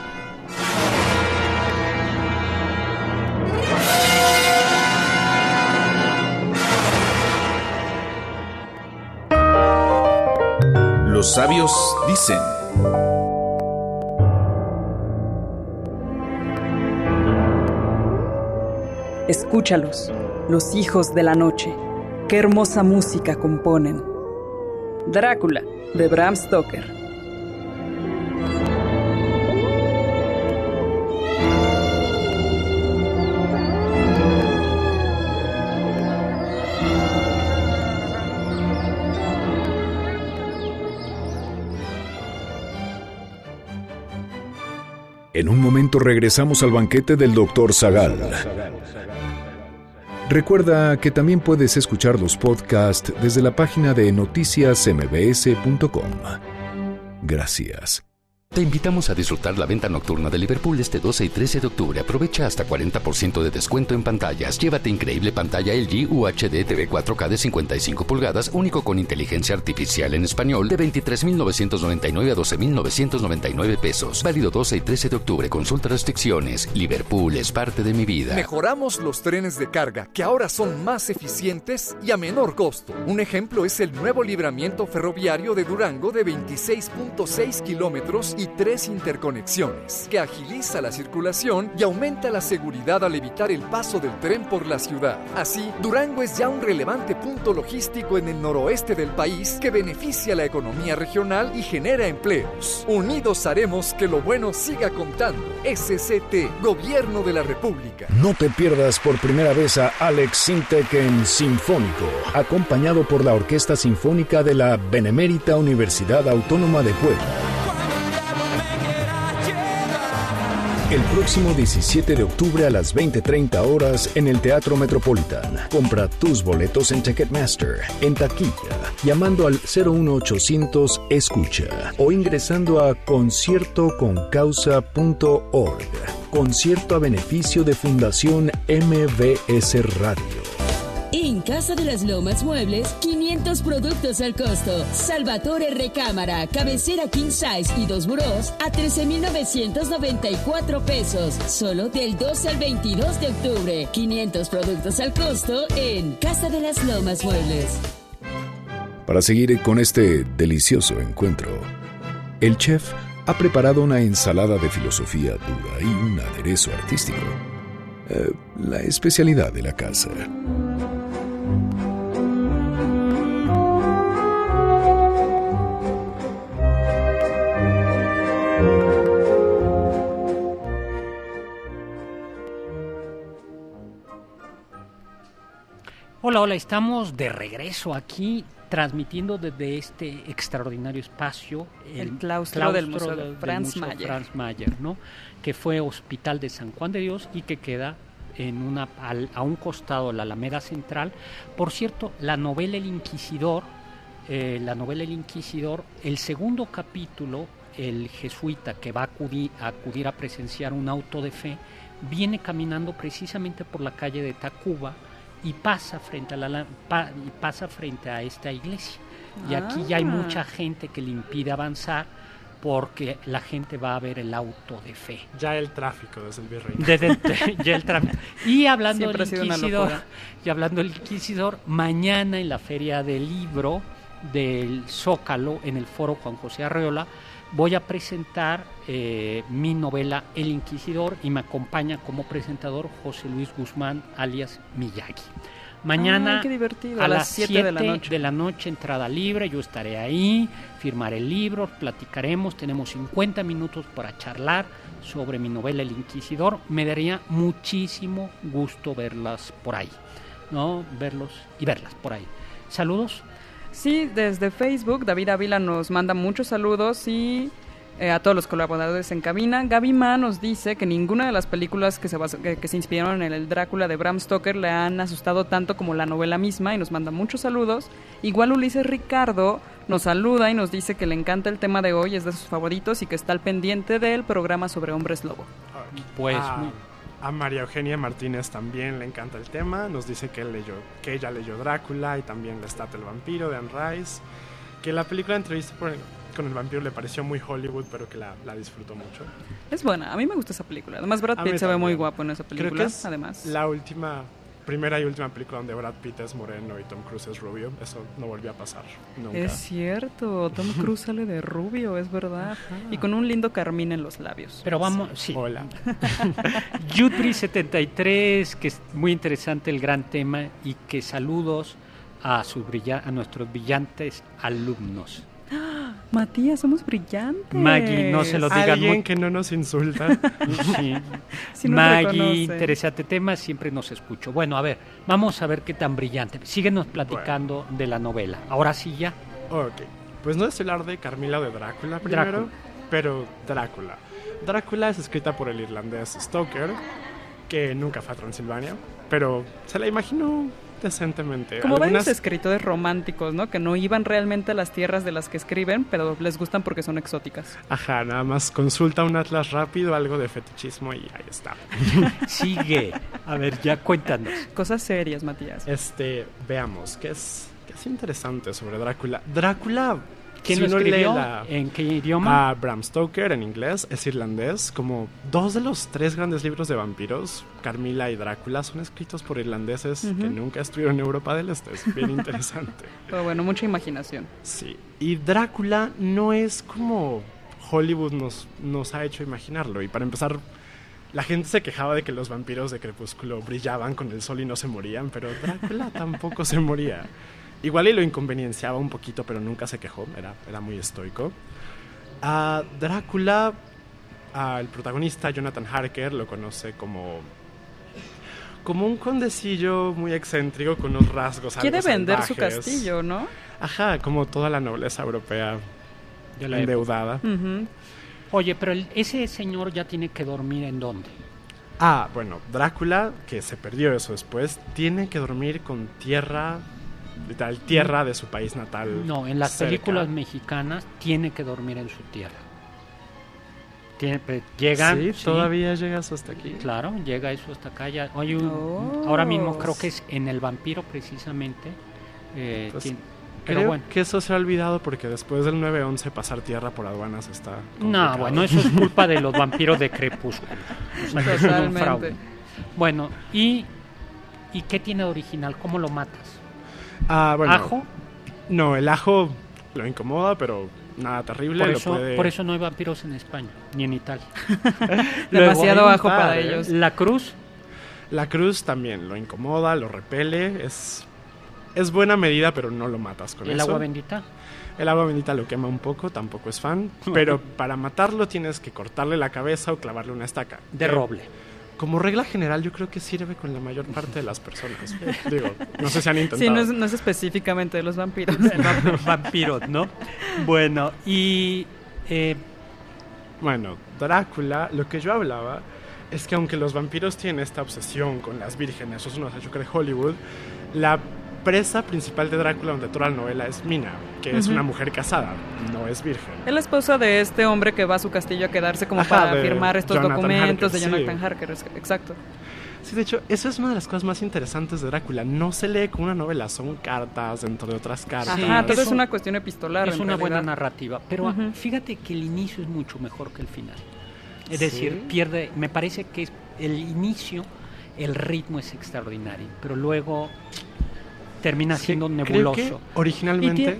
Los sabios dicen. Escúchalos, los hijos de la noche. Qué hermosa música componen. Drácula, de Bram Stoker. En un momento regresamos al banquete del doctor Zagal. Recuerda que también puedes escuchar los podcasts desde la página de noticias m b s punto com. Gracias. Te invitamos a disfrutar la venta nocturna de Liverpool este doce y trece de octubre. Aprovecha hasta cuarenta por ciento de descuento en pantallas. Llévate increíble pantalla L G U H D T V cuatro K de cincuenta y cinco pulgadas, único con inteligencia artificial en español, de veintitrés mil novecientos noventa y nueve a doce mil novecientos noventa y nueve pesos. Válido doce y trece de octubre. Consulta restricciones. Liverpool es parte de mi vida. Mejoramos los trenes de carga, que ahora son más eficientes y a menor costo. Un ejemplo es el nuevo libramiento ferroviario de Durango de veintiséis punto seis kilómetros y tres interconexiones, que agiliza la circulación y aumenta la seguridad al evitar el paso del tren por la ciudad. Así, Durango es ya un relevante punto logístico en el noroeste del país que beneficia la economía regional y genera empleos. Unidos haremos que lo bueno siga contando. S C T, Gobierno de la República. No te pierdas por primera vez a Alex Sintek en Sinfónico, acompañado por la Orquesta Sinfónica de la Benemérita Universidad Autónoma de Puebla. El próximo diecisiete de octubre a las veinte treinta horas en el Teatro Metropolitan. Compra tus boletos en Ticketmaster, en taquilla, llamando al cero uno ochocientos escucha o ingresando a concierto con causa punto org. Concierto a beneficio de Fundación M B S Radio. En Casa de las Lomas Muebles, quinientos productos al costo. Salvatore Recámara, cabecera king size y dos burós a trece mil novecientos noventa y cuatro pesos. Solo del doce al veintidós de octubre. quinientos productos al costo en Casa de las Lomas Muebles. Para seguir con este delicioso encuentro, el chef ha preparado una ensalada de filosofía dura y un aderezo artístico. Eh, la especialidad de la casa. Hola, hola, estamos de regreso aquí transmitiendo desde este extraordinario espacio el, el claustro, claustro del Museo de Franz Mayer. Franz Mayer, ¿no? Que fue Hospital de San Juan de Dios y que queda en una, al, a un costado de la Alameda Central. Por cierto, la novela El Inquisidor, eh, la novela El Inquisidor, el segundo capítulo, el jesuita que va a acudir, a acudir a presenciar un auto de fe, viene caminando precisamente por la calle de Tacuba y pasa frente a, la, pa, y pasa frente a esta iglesia. Y aquí ah. ya hay mucha gente que le impide avanzar porque la gente va a ver el auto de fe. Ya el tráfico desde el virrey. Desde el, ya el tráfico. Y hablando del Inquisidor, y hablando del Inquisidor, mañana en la Feria del Libro del Zócalo, en el Foro Juan José Arreola, voy a presentar eh, mi novela El Inquisidor y me acompaña como presentador José Luis Guzmán, alias Miyagi. Mañana Ay, qué divertido. a, a las siete de la, de la noche, entrada libre, yo estaré ahí, firmaré el libro, platicaremos, tenemos cincuenta minutos para charlar sobre mi novela El Inquisidor. Me daría muchísimo gusto verlas por ahí, ¿no? Verlos y verlas por ahí. ¿Saludos? Sí, desde Facebook, David Ávila nos manda muchos saludos y eh, a todos los colaboradores en cabina. Gaby Ma nos dice que ninguna de las películas que se, bas- que, que se inspiraron en el Drácula de Bram Stoker le han asustado tanto como la novela misma y nos manda muchos saludos. Igual Ulises Ricardo nos saluda y nos dice que le encanta el tema de hoy, es de sus favoritos y que está al pendiente del programa sobre hombres lobo. Pues ah, muy... A María Eugenia Martínez también le encanta el tema, nos dice que, él leyó, que ella leyó Drácula y también Lestat el vampiro de Anne Rice, que la película de Entrevista por el, con el vampiro le pareció muy Hollywood, pero que la, la disfrutó mucho. Es buena, a mí me gusta esa película, además Brad Pitt se ve muy guapo en esa película. Creo que es además. la última, primera y última película donde Brad Pitt es moreno y Tom Cruise es rubio, eso no volvió a pasar nunca. Es cierto, Tom Cruise sale de rubio, es verdad. Ajá. Y con un lindo carmín en los labios. Pero vamos, sí. Hola. Yutri setenta y tres, que es muy interesante el gran tema y que saludos a, sus brilla- a nuestros brillantes alumnos. ¡Ah! Matías, somos brillantes. Maggie, no se lo digan. Alguien muy... que no nos insulta. Sí. Sí nos Maggie, reconoce. interesante tema, siempre nos escucho. Bueno, a ver, vamos a ver qué tan brillante. Síguenos platicando bueno. de la novela. Ahora sí ya. Ok, pues no es hablar de Carmila o de Drácula primero, Drácula. pero Drácula. Drácula es escrita por el irlandés Stoker, que nunca fue a Transilvania, pero se la imaginó decentemente. Como Algunas... varios escritores románticos, ¿no? Que no iban realmente a las tierras de las que escriben, pero les gustan porque son exóticas. Ajá, nada más consulta un atlas rápido, algo de fetichismo y ahí está. Sigue. A ver, ya cuéntanos. Cosas serias, Matías. Este, veamos, ¿qué es, qué es interesante sobre Drácula? Drácula... ¿Quién si lo escribió? La, ¿En qué idioma? A Bram Stoker en inglés, es irlandés. Como dos de los tres grandes libros de vampiros, Carmila y Drácula, son escritos por irlandeses uh-huh. que nunca estuvieron en Europa del Este. Es bien interesante. Pero bueno, mucha imaginación. Sí. Y Drácula no es como Hollywood nos, nos ha hecho imaginarlo. Y para empezar, la gente se quejaba de que los vampiros de Crepúsculo brillaban con el sol y no se morían, pero Drácula tampoco se moría. Igual y lo inconvenienciaba un poquito, pero nunca se quejó, era, era muy estoico. A uh, Drácula, uh, el protagonista Jonathan Harker lo conoce como, como un condecillo muy excéntrico con unos rasgos algo quiere vender salvajes. Su castillo, ¿no? Ajá, como toda la nobleza europea de la endeudada. Uh-huh. Oye, pero el, ese señor ya tiene que dormir ¿en dónde? Ah, bueno, Drácula, que se perdió eso después, tiene que dormir con tierra... literal, tierra de su país natal. No, en las cerca. películas mexicanas tiene que dormir en su tierra. Tiene, llegan, ¿Sí? sí, ¿Todavía llegas hasta aquí? Claro, llega eso hasta acá. Ya, hay un, oh. Ahora mismo creo que es en El Vampiro precisamente. Eh, pues, tiene, creo pero bueno. que eso se ha olvidado porque después del nueve once pasar tierra por aduanas está complicado. No, bueno, eso es culpa de los vampiros de Crepúsculo. O sea, que son un fraude. Bueno, ¿y, ¿y qué tiene de original? ¿Cómo lo matas? Ah, bueno, ¿Ajo? No, el ajo lo incomoda, pero nada terrible. Por lo eso, puede... por eso no hay vampiros en España, ni en Italia. Demasiado ajo padre. para ellos. ¿La cruz? La cruz también lo incomoda, lo repele. Es, es buena medida, pero no lo matas con ¿El eso. agua bendita? El agua bendita lo quema un poco, tampoco es fan. Pero para matarlo tienes que cortarle la cabeza o clavarle una estaca. De roble. Como regla general, yo creo que sirve con la mayor parte de las personas. Digo, no sé si han intentado. Sí, no es, no es específicamente de los vampiros. Vampiros, ¿no? Bueno, y... Eh... Bueno, Drácula, lo que yo hablaba es que aunque los vampiros tienen esta obsesión con las vírgenes, eso nos ha hecho creer Hollywood, la presa principal de Drácula durante toda la novela es Mina, que uh-huh. es una mujer casada, no es virgen. Es la esposa de este hombre que va a su castillo a quedarse como Ajá, para firmar estos Jonathan documentos Harker, de Jonathan sí. Harker, exacto. Sí, de hecho, eso es una de las cosas más interesantes de Drácula. No se lee como una novela, son cartas dentro de otras cartas. Ajá, sí, todo es una cuestión epistolar. Es en una realidad. buena narrativa, pero uh-huh. fíjate que el inicio es mucho mejor que el final. Es ¿Sí? decir, pierde, me parece que es el inicio, el ritmo es extraordinario, pero luego termina sí, siendo nebuloso. Creo que originalmente,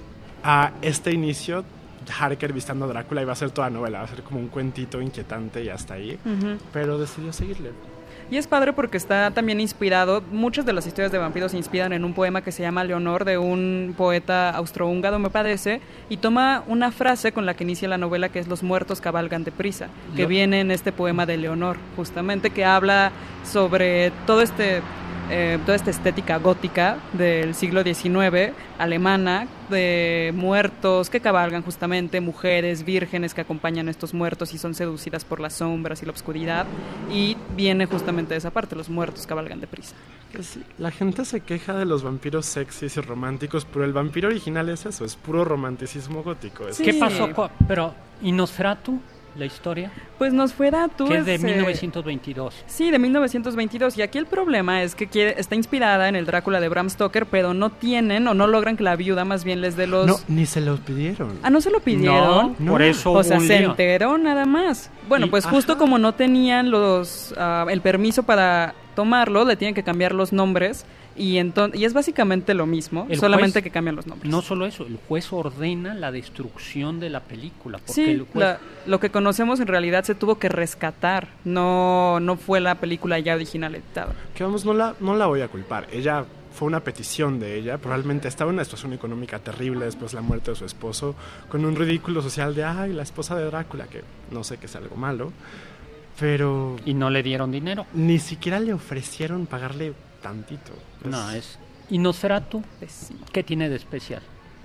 a este inicio, Harker vistiendo a Drácula iba a ser toda novela, va a ser como un cuentito inquietante y hasta ahí, uh-huh. pero decidió seguirle. Y es padre porque está también inspirado, muchas de las historias de vampiros se inspiran en un poema que se llama Leonor, de un poeta austrohúngaro, me parece, y toma una frase con la que inicia la novela, que es los muertos cabalgan deprisa, que ¿No? viene en este poema de Leonor, justamente, que habla sobre todo este... Eh, toda esta estética gótica del siglo diecinueve, alemana, de muertos que cabalgan justamente, mujeres vírgenes que acompañan a estos muertos y son seducidas por las sombras y la oscuridad, y viene justamente de esa parte, los muertos cabalgan deprisa. Sí, la gente se queja de los vampiros sexys y románticos, pero el vampiro original es eso, es puro romanticismo gótico. Sí. ¿Qué pasó con, pero, y Nosferatu? ¿La historia? Pues Nosferatu que es de mil novecientos veintidós. Sí, de mil novecientos veintidós. Y aquí el problema es que quiere, está inspirada en el Drácula de Bram Stoker, pero no tienen o no logran que la viuda más bien les dé los... No, ni se los pidieron. Ah, ¿no se lo pidieron? No, por eso O sea, se lío. enteró nada más. Bueno, y, pues justo ajá. como no tenían los uh, el permiso para tomarlo, le tienen que cambiar los nombres. Y entonces y es básicamente lo mismo, el solamente juez, que cambian los nombres. No solo eso, el juez ordena la destrucción de la película. Porque sí, el juez... la, lo que conocemos en realidad se tuvo que rescatar, no no fue la película ya original editada. Que vamos, no la, no la voy a culpar, ella fue una petición de ella, probablemente estaba en una situación económica terrible después de la muerte de su esposo, con un ridículo social de, ay, la esposa de Drácula, que no sé que es algo malo, pero... Y no le dieron dinero. Ni siquiera le ofrecieron pagarle tantito. Es... No, es... ¿Y Nosferatu? Sí. ¿Qué tiene de especial?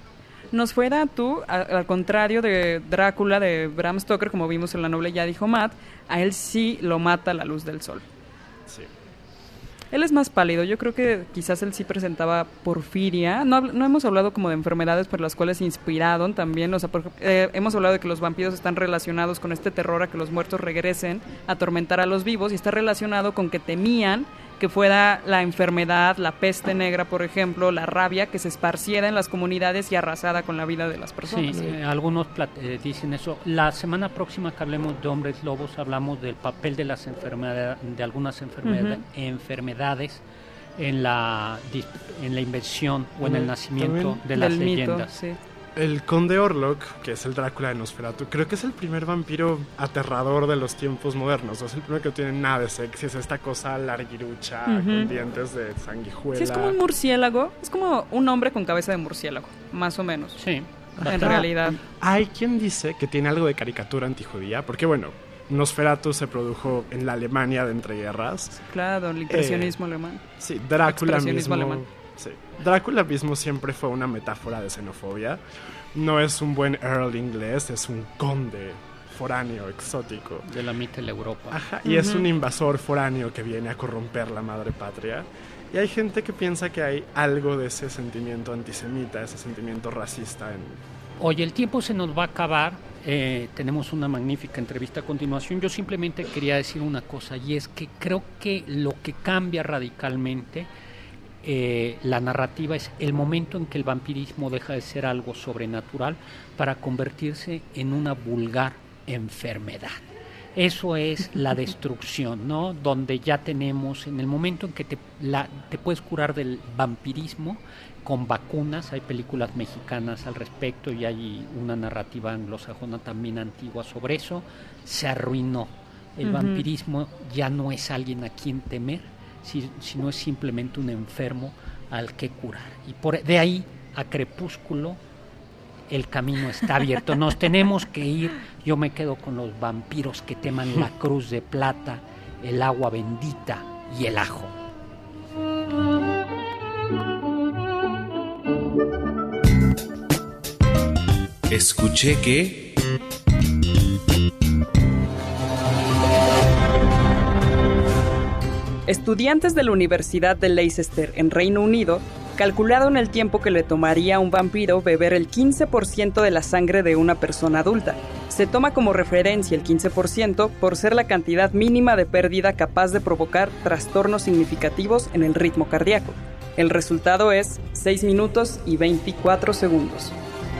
Nosferatu, a, al contrario de Drácula de Bram Stoker, como vimos en la novela Ya dijo Matt, a él sí lo mata la luz del sol. Sí. Él es más pálido, yo creo que quizás él sí presentaba porfiria. No, no hemos hablado como de enfermedades por las cuales se inspiraron también. O sea, por, eh, hemos hablado de que los vampiros están relacionados con este terror a que los muertos regresen a atormentar a los vivos, y está relacionado con que temían que fuera la enfermedad, la peste negra, por ejemplo, la rabia, que se esparciera en las comunidades y arrasara con la vida de las personas. Sí, eh, algunos eh, dicen eso. La semana próxima que hablemos de hombres lobos, hablamos del papel de las enfermedades, de algunas enfermedad, uh-huh. enfermedades en la en la invención o en el nacimiento de las del leyendas. Mito, sí. El conde Orlok, que es el Drácula de Nosferatu, creo que es el primer vampiro aterrador de los tiempos modernos. No es el primero que no tiene nada de sexy, es esta cosa larguirucha, uh-huh. con dientes de sanguijuela. Sí, es como un murciélago, es como un hombre con cabeza de murciélago, más o menos. Sí. En realidad. Hay quien dice que tiene algo de caricatura antijudía, porque bueno, Nosferatu se produjo en la Alemania de entreguerras. Claro, el impresionismo eh, alemán. Sí, Drácula mismo... alemán. Sí. Drácula mismo siempre fue una metáfora de xenofobia. No es un buen earl inglés, es un conde foráneo, exótico. De la mitad de la Europa. Ajá, y uh-huh. es un invasor foráneo que viene a corromper la madre patria. Y hay gente que piensa que hay algo de ese sentimiento antisemita, ese sentimiento racista en... Oye, el tiempo se nos va a acabar. Eh, tenemos una magnífica entrevista a continuación. Yo simplemente quería decir una cosa, y es que creo que lo que cambia radicalmente... Eh, la narrativa es el momento en que el vampirismo deja de ser algo sobrenatural para convertirse en una vulgar enfermedad. Eso es la destrucción, ¿no? Donde ya tenemos, en el momento en que te, la, te puedes curar del vampirismo con vacunas, hay películas mexicanas al respecto y hay una narrativa anglosajona también antigua sobre eso, se arruinó. El uh-huh. vampirismo ya no es alguien a quien temer, Si, si no es simplemente un enfermo al que curar. Y por de ahí a Crepúsculo el camino está abierto. Nos tenemos que ir. Yo me quedo con los vampiros que teman la cruz de plata, el agua bendita y el ajo. Escuché que... Estudiantes de la Universidad de Leicester en Reino Unido calcularon el tiempo que le tomaría a un vampiro beber el quince por ciento de la sangre de una persona adulta. Se toma como referencia el quince por ciento por ser la cantidad mínima de pérdida capaz de provocar trastornos significativos en el ritmo cardíaco. El resultado es seis minutos y veinticuatro segundos.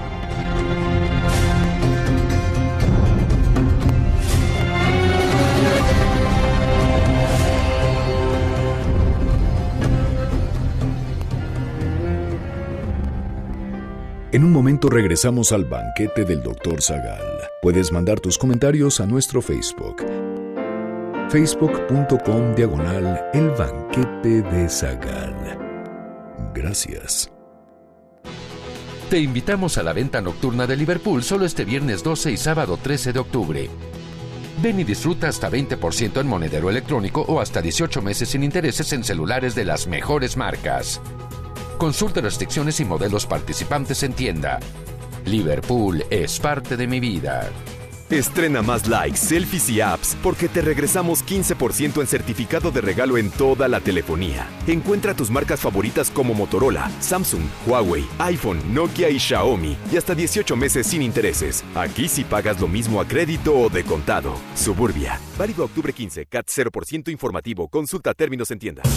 En un momento regresamos al banquete del doctor Zagal. Puedes mandar tus comentarios a nuestro Facebook. Facebook.com diagonal El Banquete de Zagal. Gracias. Te invitamos a la venta nocturna de Liverpool solo este viernes doce y sábado trece de octubre. Ven y disfruta hasta veinte por ciento en monedero electrónico o hasta dieciocho meses sin intereses en celulares de las mejores marcas. Consulta restricciones y modelos participantes en tienda. Liverpool es parte de mi vida. Estrena más likes, selfies y apps porque te regresamos quince por ciento en certificado de regalo en toda la telefonía. Encuentra tus marcas favoritas como Motorola, Samsung, Huawei, iPhone, Nokia y Xiaomi y hasta dieciocho meses sin intereses. Aquí sí pagas lo mismo a crédito o de contado. Suburbia. Válido octubre quince. C A T cero por ciento informativo. Consulta términos en tienda.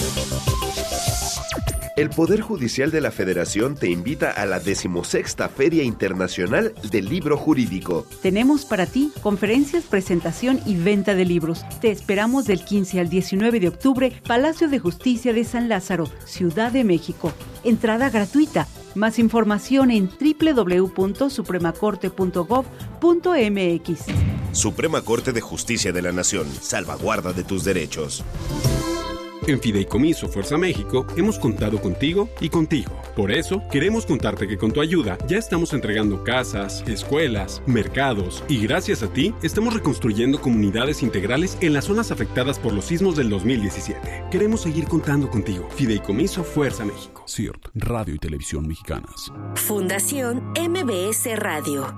El Poder Judicial de la Federación te invita a la decimosexta Feria Internacional del Libro Jurídico. Tenemos para ti conferencias, presentación y venta de libros. Te esperamos del quince al diecinueve de octubre, Palacio de Justicia de San Lázaro, Ciudad de México. Entrada gratuita. Más información en doble u doble u doble u punto suprema corte punto gob punto eme equis. Suprema Corte de Justicia de la Nación. Salvaguarda de tus derechos. En Fideicomiso Fuerza México hemos contado contigo y contigo. Por eso, queremos contarte que con tu ayuda ya estamos entregando casas, escuelas, mercados y gracias a ti estamos reconstruyendo comunidades integrales en las zonas afectadas por los sismos del dos mil diecisiete. Queremos seguir contando contigo. Fideicomiso Fuerza México. C I R T, Radio y Televisión Mexicanas. Fundación eme be ese Radio.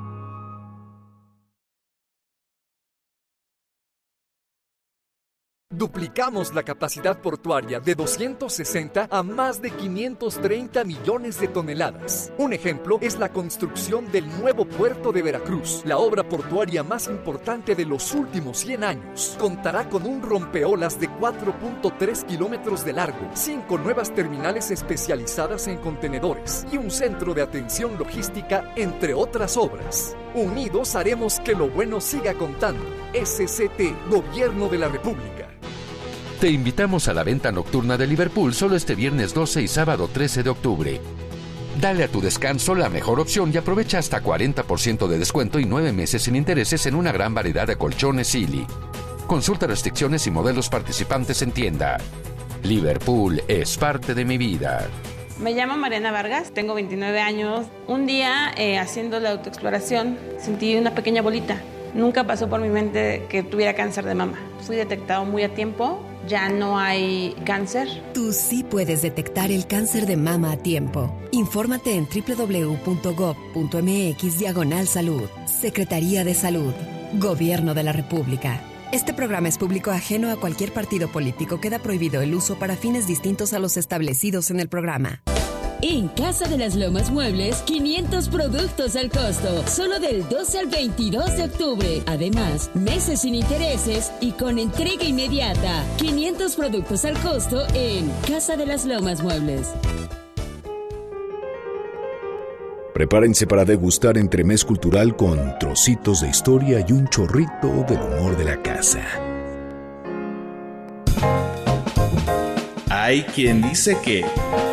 Duplicamos la capacidad portuaria de doscientos sesenta a más de quinientos treinta millones de toneladas. Un ejemplo es la construcción del nuevo puerto de Veracruz, la obra portuaria más importante de los últimos cien años. Contará con un rompeolas de cuatro punto tres kilómetros de largo, cinco nuevas terminales especializadas en contenedores y un centro de atención logística, entre otras obras. Unidos haremos que lo bueno siga contando. ese ce te, Gobierno de la República. Te invitamos a la venta nocturna de Liverpool solo este viernes doce y sábado trece de octubre. Dale a tu descanso la mejor opción y aprovecha hasta cuarenta por ciento de descuento y nueve meses sin intereses en una gran variedad de colchones Sealy. Consulta restricciones y modelos participantes en tienda. Liverpool es parte de mi vida. Me llamo Mariana Vargas, tengo veintinueve años. Un día, eh, haciendo la autoexploración, sentí una pequeña bolita. Nunca pasó por mi mente que tuviera cáncer de mama. Fui detectado muy a tiempo, ya no hay cáncer. Tú sí puedes detectar el cáncer de mama a tiempo. Infórmate en doble u doble u doble u punto gob punto eme equis diagonal salud. Secretaría de Salud. Gobierno de la República. Este programa es público ajeno a cualquier partido político. Queda prohibido el uso para fines distintos a los establecidos en el programa. En Casa de las Lomas Muebles, quinientos productos al costo, solo del doce al veintidós de octubre. Además, meses sin intereses y con entrega inmediata. quinientos productos al costo en Casa de las Lomas Muebles. Prepárense para degustar entremés cultural con trocitos de historia y un chorrito del humor de la casa. Hay quien dice que...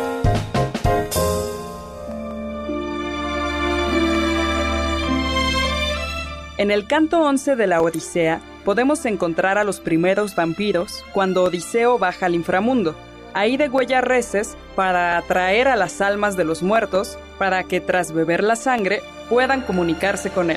En el canto once de la Odisea podemos encontrar a los primeros vampiros cuando Odiseo baja al inframundo. Ahí degüella reses para atraer a las almas de los muertos para que tras beber la sangre puedan comunicarse con él.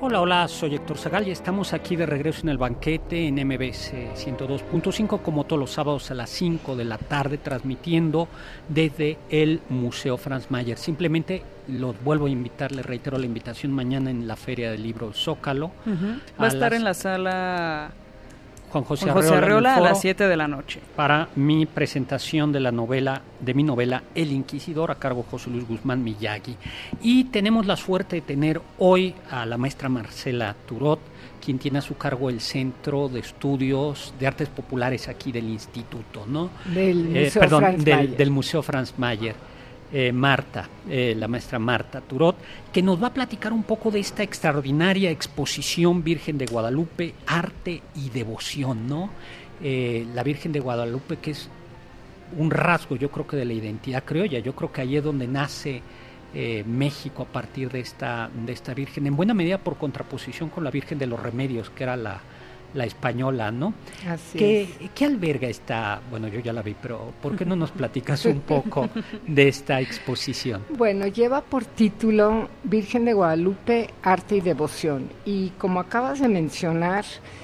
Hola, hola, soy Héctor Zagal y estamos aquí de regreso en el banquete en M B S ciento dos punto cinco, como todos los sábados a las cinco de la tarde, transmitiendo desde el Museo Franz Mayer. Simplemente los vuelvo a invitar, les reitero la invitación mañana en la Feria del Libro Zócalo. Uh-huh. Va a, a estar en la sala Juan José, Juan José Arreola, Arreola a las siete de la noche. Para mi presentación de la novela, de mi novela El Inquisidor, a cargo de José Luis Guzmán Miyagi. Y tenemos la suerte de tener hoy a la maestra Marcela Turot, quien tiene a su cargo el Centro de Estudios de Artes Populares aquí del Instituto, ¿no? Del Museo eh, perdón, Franz del, Mayer. del Museo Franz Mayer. Eh, Marta, eh, la maestra Marta Turot, que nos va a platicar un poco de esta extraordinaria exposición Virgen de Guadalupe, arte y devoción, ¿no? Eh, la Virgen de Guadalupe, que es un rasgo, yo creo que de la identidad criolla, yo creo que ahí es donde nace eh, México a partir de esta, de esta Virgen, en buena medida por contraposición con la Virgen de los Remedios, que era la la española, ¿no? Así ¿Qué, es. ¿Qué alberga esta? Bueno, yo ya la vi, pero ¿por qué no nos platicas un poco de esta exposición? Bueno, lleva por título Virgen de Guadalupe, Arte y Devoción. Y como acabas de mencionar,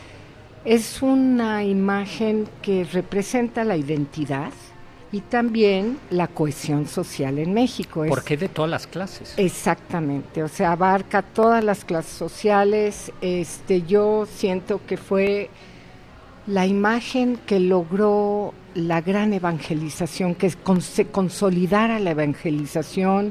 es una imagen que representa la identidad y también la cohesión social en México. Porque es de todas las clases. Exactamente, o sea, abarca todas las clases sociales. Este, yo siento que fue la imagen que logró la gran evangelización, que se consolidara la evangelización,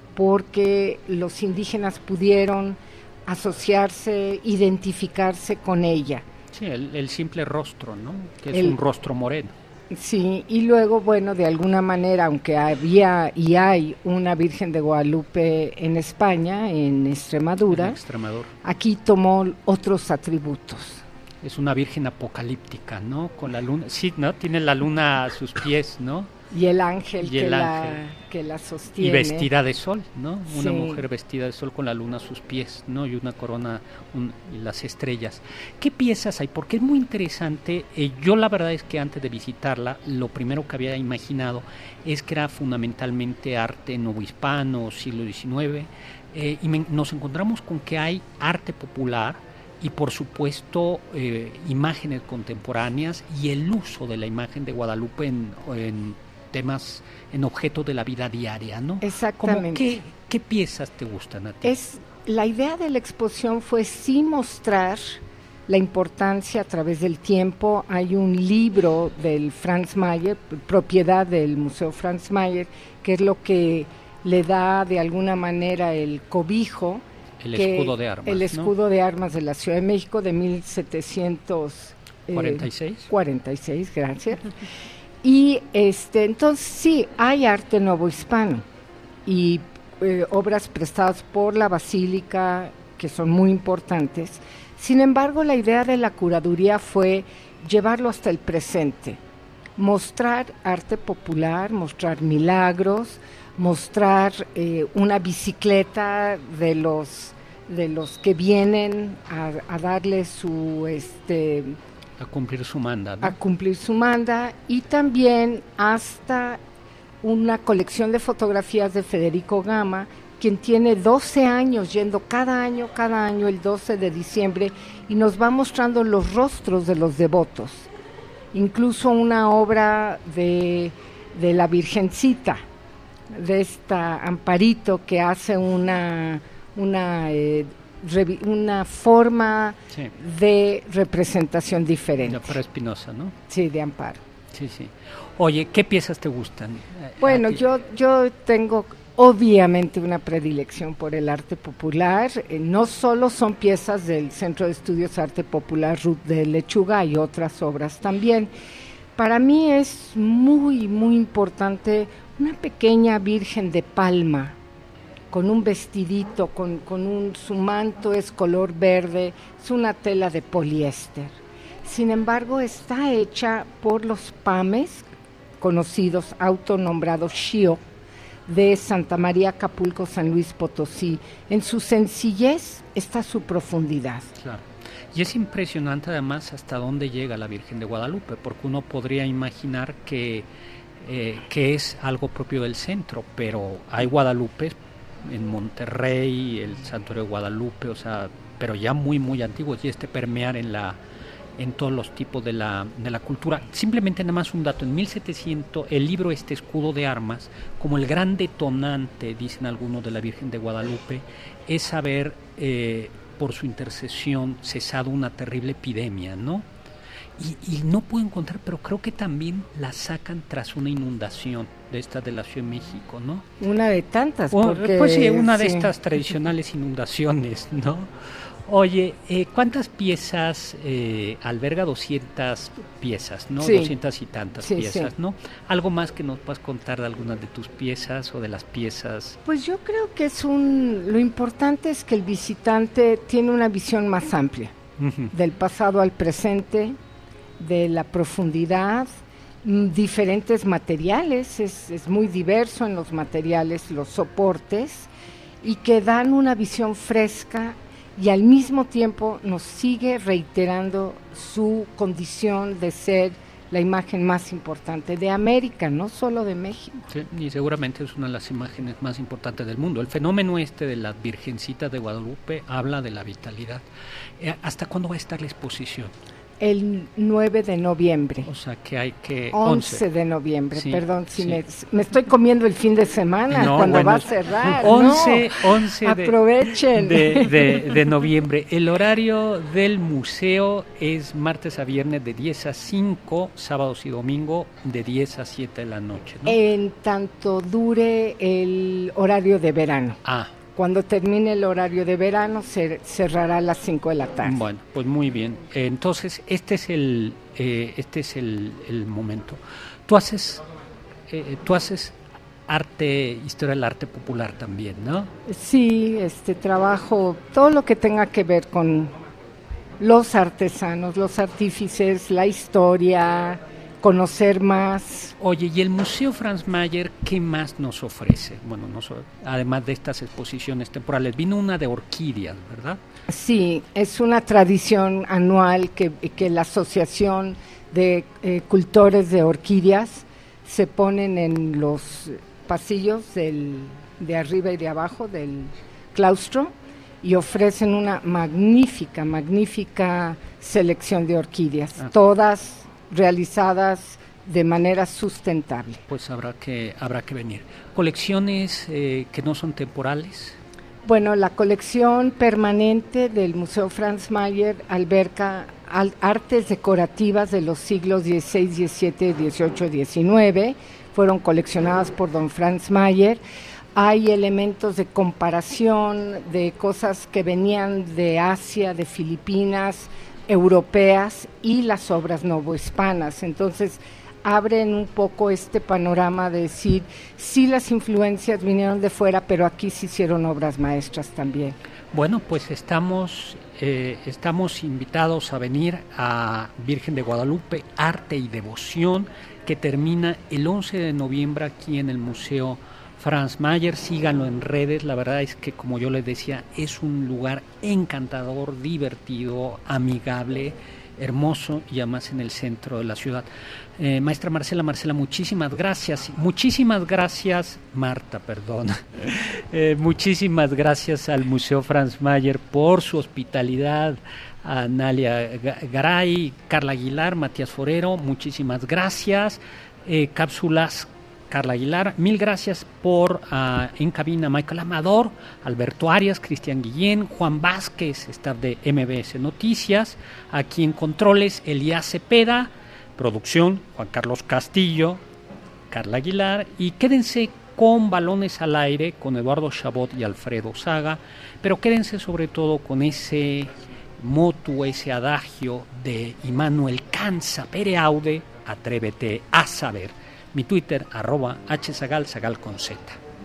porque los indígenas pudieron asociarse, identificarse con ella. Sí, el, el simple rostro, ¿no? Que es el, un rostro moreno. Sí, y luego, bueno, de alguna manera, aunque había y hay una Virgen de Guadalupe en España, en Extremadura, en Extremadura, aquí tomó otros atributos. Es una Virgen apocalíptica, ¿no? Con la luna, sí, ¿no? Tiene la luna a sus pies, ¿no? Y el ángel, y que, el la, ángel. que la sostiene. Y vestida de sol, ¿no? Una sí. mujer vestida de sol con la luna a sus pies, ¿no? Y una corona un, y las estrellas. ¿Qué piezas hay? Porque es muy interesante. Eh, yo la verdad es que antes de visitarla, lo primero que había imaginado es que era fundamentalmente arte novohispano, siglo diecinueve, eh, y me, nos encontramos con que hay arte popular y por supuesto eh, imágenes contemporáneas y el uso de la imagen de Guadalupe en, en temas, en objetos de la vida diaria, ¿no? Exactamente. ¿Qué, ¿Qué piezas te gustan a ti? Es, la idea de la exposición fue sí mostrar la importancia a través del tiempo. Hay un libro del Franz Mayer, propiedad del Museo Franz Mayer, que es lo que le da de alguna manera el cobijo. El escudo de armas, El escudo ¿no? de armas de la Ciudad de México de mil setecientos cuarenta y seis. Eh, cuarenta y seis, gracias. Y este, entonces sí, hay arte novohispano y eh, obras prestadas por la Basílica que son muy importantes. Sin embargo, la idea de la curaduría fue llevarlo hasta el presente, mostrar arte popular, mostrar milagros, mostrar eh, una bicicleta de los de los que vienen a, a darle su este a cumplir su manda, ¿no? a cumplir su manda, y también hasta una colección de fotografías de Federico Gama, quien tiene doce años yendo cada año, cada año el doce de diciembre, y nos va mostrando los rostros de los devotos. Incluso una obra de, de la Virgencita, de esta Amparito, que hace una una eh, revi- una forma sí. de representación diferente. De Amparo Espinosa, ¿no? Sí, de Amparo. Sí, sí. Oye, ¿qué piezas te gustan? Bueno, yo yo tengo obviamente una predilección por el arte popular. Eh, no solo son piezas del Centro de Estudios Arte Popular Ruth de Lechuga, hay otras obras también. Para mí es muy, muy importante una pequeña Virgen de Palma, con un vestidito, con, con un, su manto es color verde, es una tela de poliéster. Sin embargo, está hecha por los pames, conocidos, autonombrados Xio, de Santa María Acapulco, San Luis Potosí. En su sencillez está su profundidad. Claro. Y es impresionante además hasta dónde llega la Virgen de Guadalupe, porque uno podría imaginar que, eh, que es algo propio del centro, pero hay Guadalupes en Monterrey, el Santuario de Guadalupe, o sea, pero ya muy, muy antiguos, y este permear en la en todos los tipos de la, de la cultura. Simplemente nada más un dato, en mil setecientos el libro este Escudo de Armas, como el gran detonante, dicen algunos, de la Virgen de Guadalupe, es haber, eh, por su intercesión, cesado una terrible epidemia, ¿no? Y, y no puedo encontrar, pero creo que también la sacan tras una inundación de esta de la Ciudad de México, ¿no? Una de tantas, o, porque... Pues sí, una de sí. estas tradicionales inundaciones, ¿no? Oye, eh, ¿cuántas piezas eh, alberga? doscientas piezas, ¿no? Sí. doscientas y tantas sí, piezas, sí. ¿no? ¿Algo más que nos puedas contar de algunas de tus piezas o de las piezas? Pues yo creo que es un... Lo importante es que el visitante tiene una visión más amplia, uh-huh. del pasado al presente, de la profundidad, m- diferentes materiales, es, es muy diverso en los materiales, los soportes, y que dan una visión fresca y al mismo tiempo nos sigue reiterando su condición de ser la imagen más importante de América, no solo de México. Sí, y seguramente es una de las imágenes más importantes del mundo. El fenómeno este de las Virgencitas de Guadalupe habla de la vitalidad. Eh, ¿Hasta cuándo va a estar la exposición? El nueve de noviembre. O sea que hay que... once de noviembre, sí, perdón, si sí. me, me estoy comiendo el fin de semana no, cuando bueno, va a cerrar. once, no, once aprovechen. De, de, de noviembre. El horario del museo es martes a viernes de diez a cinco, sábados y domingo de diez a siete de la noche, ¿no? En tanto dure el horario de verano. Ah. Cuando termine el horario de verano, se cerrará a las cinco de la tarde. Bueno, pues muy bien. Entonces, este es el eh, este es el, el momento. Tú haces eh, tú haces arte, historia del arte popular también, ¿no? Sí, este trabajo, todo lo que tenga que ver con los artesanos, los artífices, la historia, conocer más. Oye, ¿y el Museo Franz Mayer qué más nos ofrece? Bueno, nos, además de estas exposiciones temporales, vino una de orquídeas, ¿verdad? Sí, es una tradición anual que, que la Asociación de eh, Cultores de Orquídeas se ponen en los pasillos del, de arriba y de abajo del claustro y ofrecen una magnífica, magnífica selección de orquídeas, ah. todas realizadas de manera sustentable. Pues habrá que habrá que venir. ¿Colecciones eh, que no son temporales? Bueno, la colección permanente del Museo Franz Mayer alberga al, artes decorativas de los siglos dieciséis, diecisiete, dieciocho, diecinueve, fueron coleccionadas por don Franz Mayer. Hay elementos de comparación de cosas que venían de Asia, de Filipinas, europeas y las obras novohispanas. Entonces abren un poco este panorama de decir, sí, las influencias vinieron de fuera, pero aquí se hicieron obras maestras también. Bueno, pues estamos eh, estamos invitados a venir a Virgen de Guadalupe, Arte y Devoción, que termina el once de noviembre aquí en el Museo Franz Mayer. Síganlo en redes, la verdad es que, como yo les decía, es un lugar encantador, divertido, amigable, hermoso y además en el centro de la ciudad. Eh, maestra Marcela, Marcela, muchísimas gracias, muchísimas gracias, Marta, perdón, eh, muchísimas gracias al Museo Franz Mayer por su hospitalidad, a Nalia Garay, Carla Aguilar, Matías Forero, muchísimas gracias, eh, Cápsulas Carla Aguilar, mil gracias por uh, en cabina Michael Amador, Alberto Arias, Cristian Guillén, Juan Vázquez, staff de M B S Noticias, aquí en Controles, Elías Cepeda, producción, Juan Carlos Castillo, Carla Aguilar, y quédense con Balones al Aire, con Eduardo Chabot y Alfredo Saga, pero quédense sobre todo con ese motu, ese adagio de Immanuel Kant, sapere aude, atrévete a saber. Mi Twitter, arroba hzagal, zagal con z.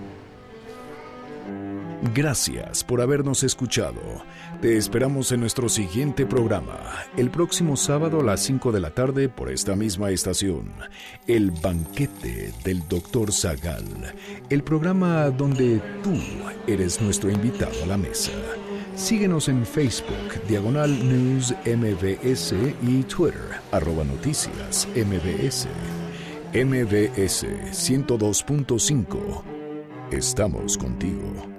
Gracias por habernos escuchado. Te esperamos en nuestro siguiente programa, el próximo sábado a las cinco de la tarde por esta misma estación. El banquete del doctor Zagal, el programa donde tú eres nuestro invitado a la mesa. Síguenos en Facebook, Diagonal News M B S y Twitter, arroba noticias M B S. M B S ciento dos punto cinco. Estamos contigo.